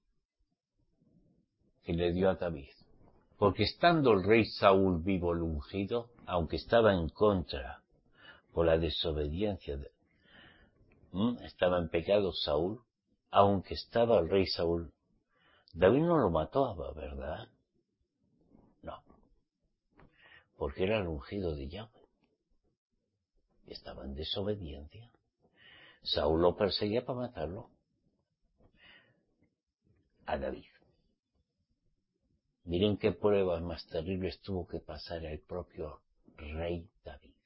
[SPEAKER 1] que le dio a David. Porque estando el rey Saúl vivo el ungido, aunque estaba en contra por la desobediencia, estaba en pecado Saúl, aunque estaba el rey Saúl, David no lo mató, ¿verdad? No, porque era el ungido de Yahweh. Estaba en desobediencia. Saúl lo perseguía para matarlo. A David. Miren qué pruebas más terribles tuvo que pasar el propio rey David.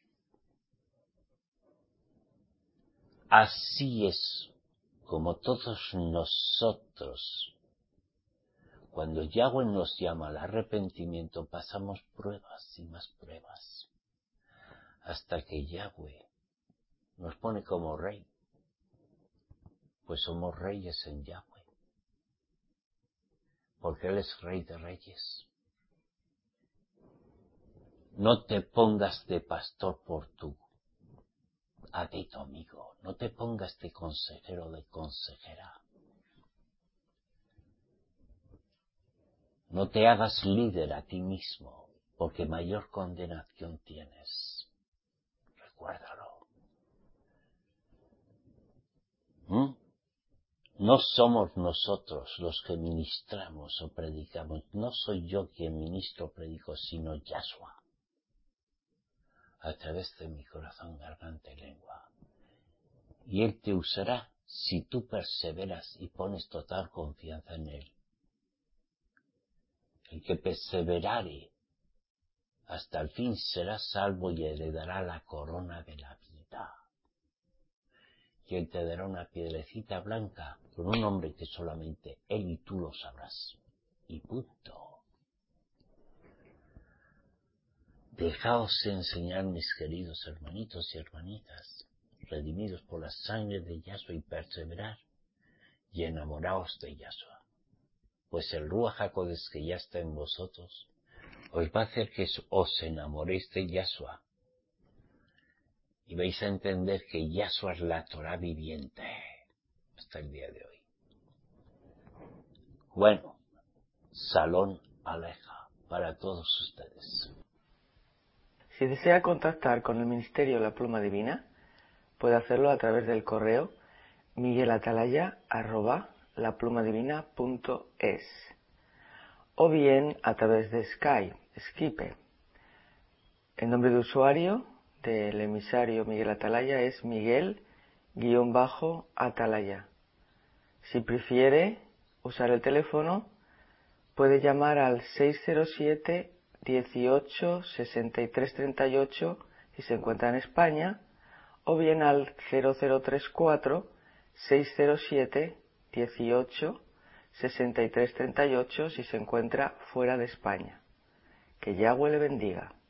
[SPEAKER 1] Así es como todos nosotros, cuando Yahweh nos llama al arrepentimiento, pasamos pruebas y más pruebas, hasta que Yahweh nos pone como rey, pues somos reyes en Yahweh, porque Él es rey de reyes. No te pongas de pastor por tu adito amigo, no te pongas de consejero o de consejera. No te hagas líder a ti mismo, porque mayor condenación tienes. Recuérdalo. No somos nosotros los que ministramos o predicamos. No soy yo quien ministro o predico, sino Yahshua. A través de mi corazón, garganta y lengua. Y Él te usará si tú perseveras y pones total confianza en Él. El que perseverare hasta el fin será salvo y heredará la corona de la vida. Y Él te dará una piedrecita blanca con un nombre que solamente Él y tú lo sabrás. Y punto. Dejaos enseñar, mis queridos hermanitos y hermanitas, redimidos por la sangre de Yahshua, y perseverar, y enamoraos de Yahshua. Pues el Ruach HaKodesh que ya está en vosotros, os va a hacer que os enamoréis de Yahshua. Y vais a entender que Yahshua es la Torah viviente hasta el día de hoy. Bueno, Salón Aleja para todos ustedes.
[SPEAKER 2] Si desea contactar con el Ministerio La Pluma Divina, puede hacerlo a través del correo miguelatalaya@laplumadivina.es o bien a través de Skype. El nombre de usuario del emisario Miguel Atalaya es Miguel-Atalaya. Si prefiere usar el teléfono, puede llamar al 607 18 63 38 si se encuentra en España, o bien al 0034 607 18 63 38 si se encuentra fuera de España. Que Yahweh le bendiga.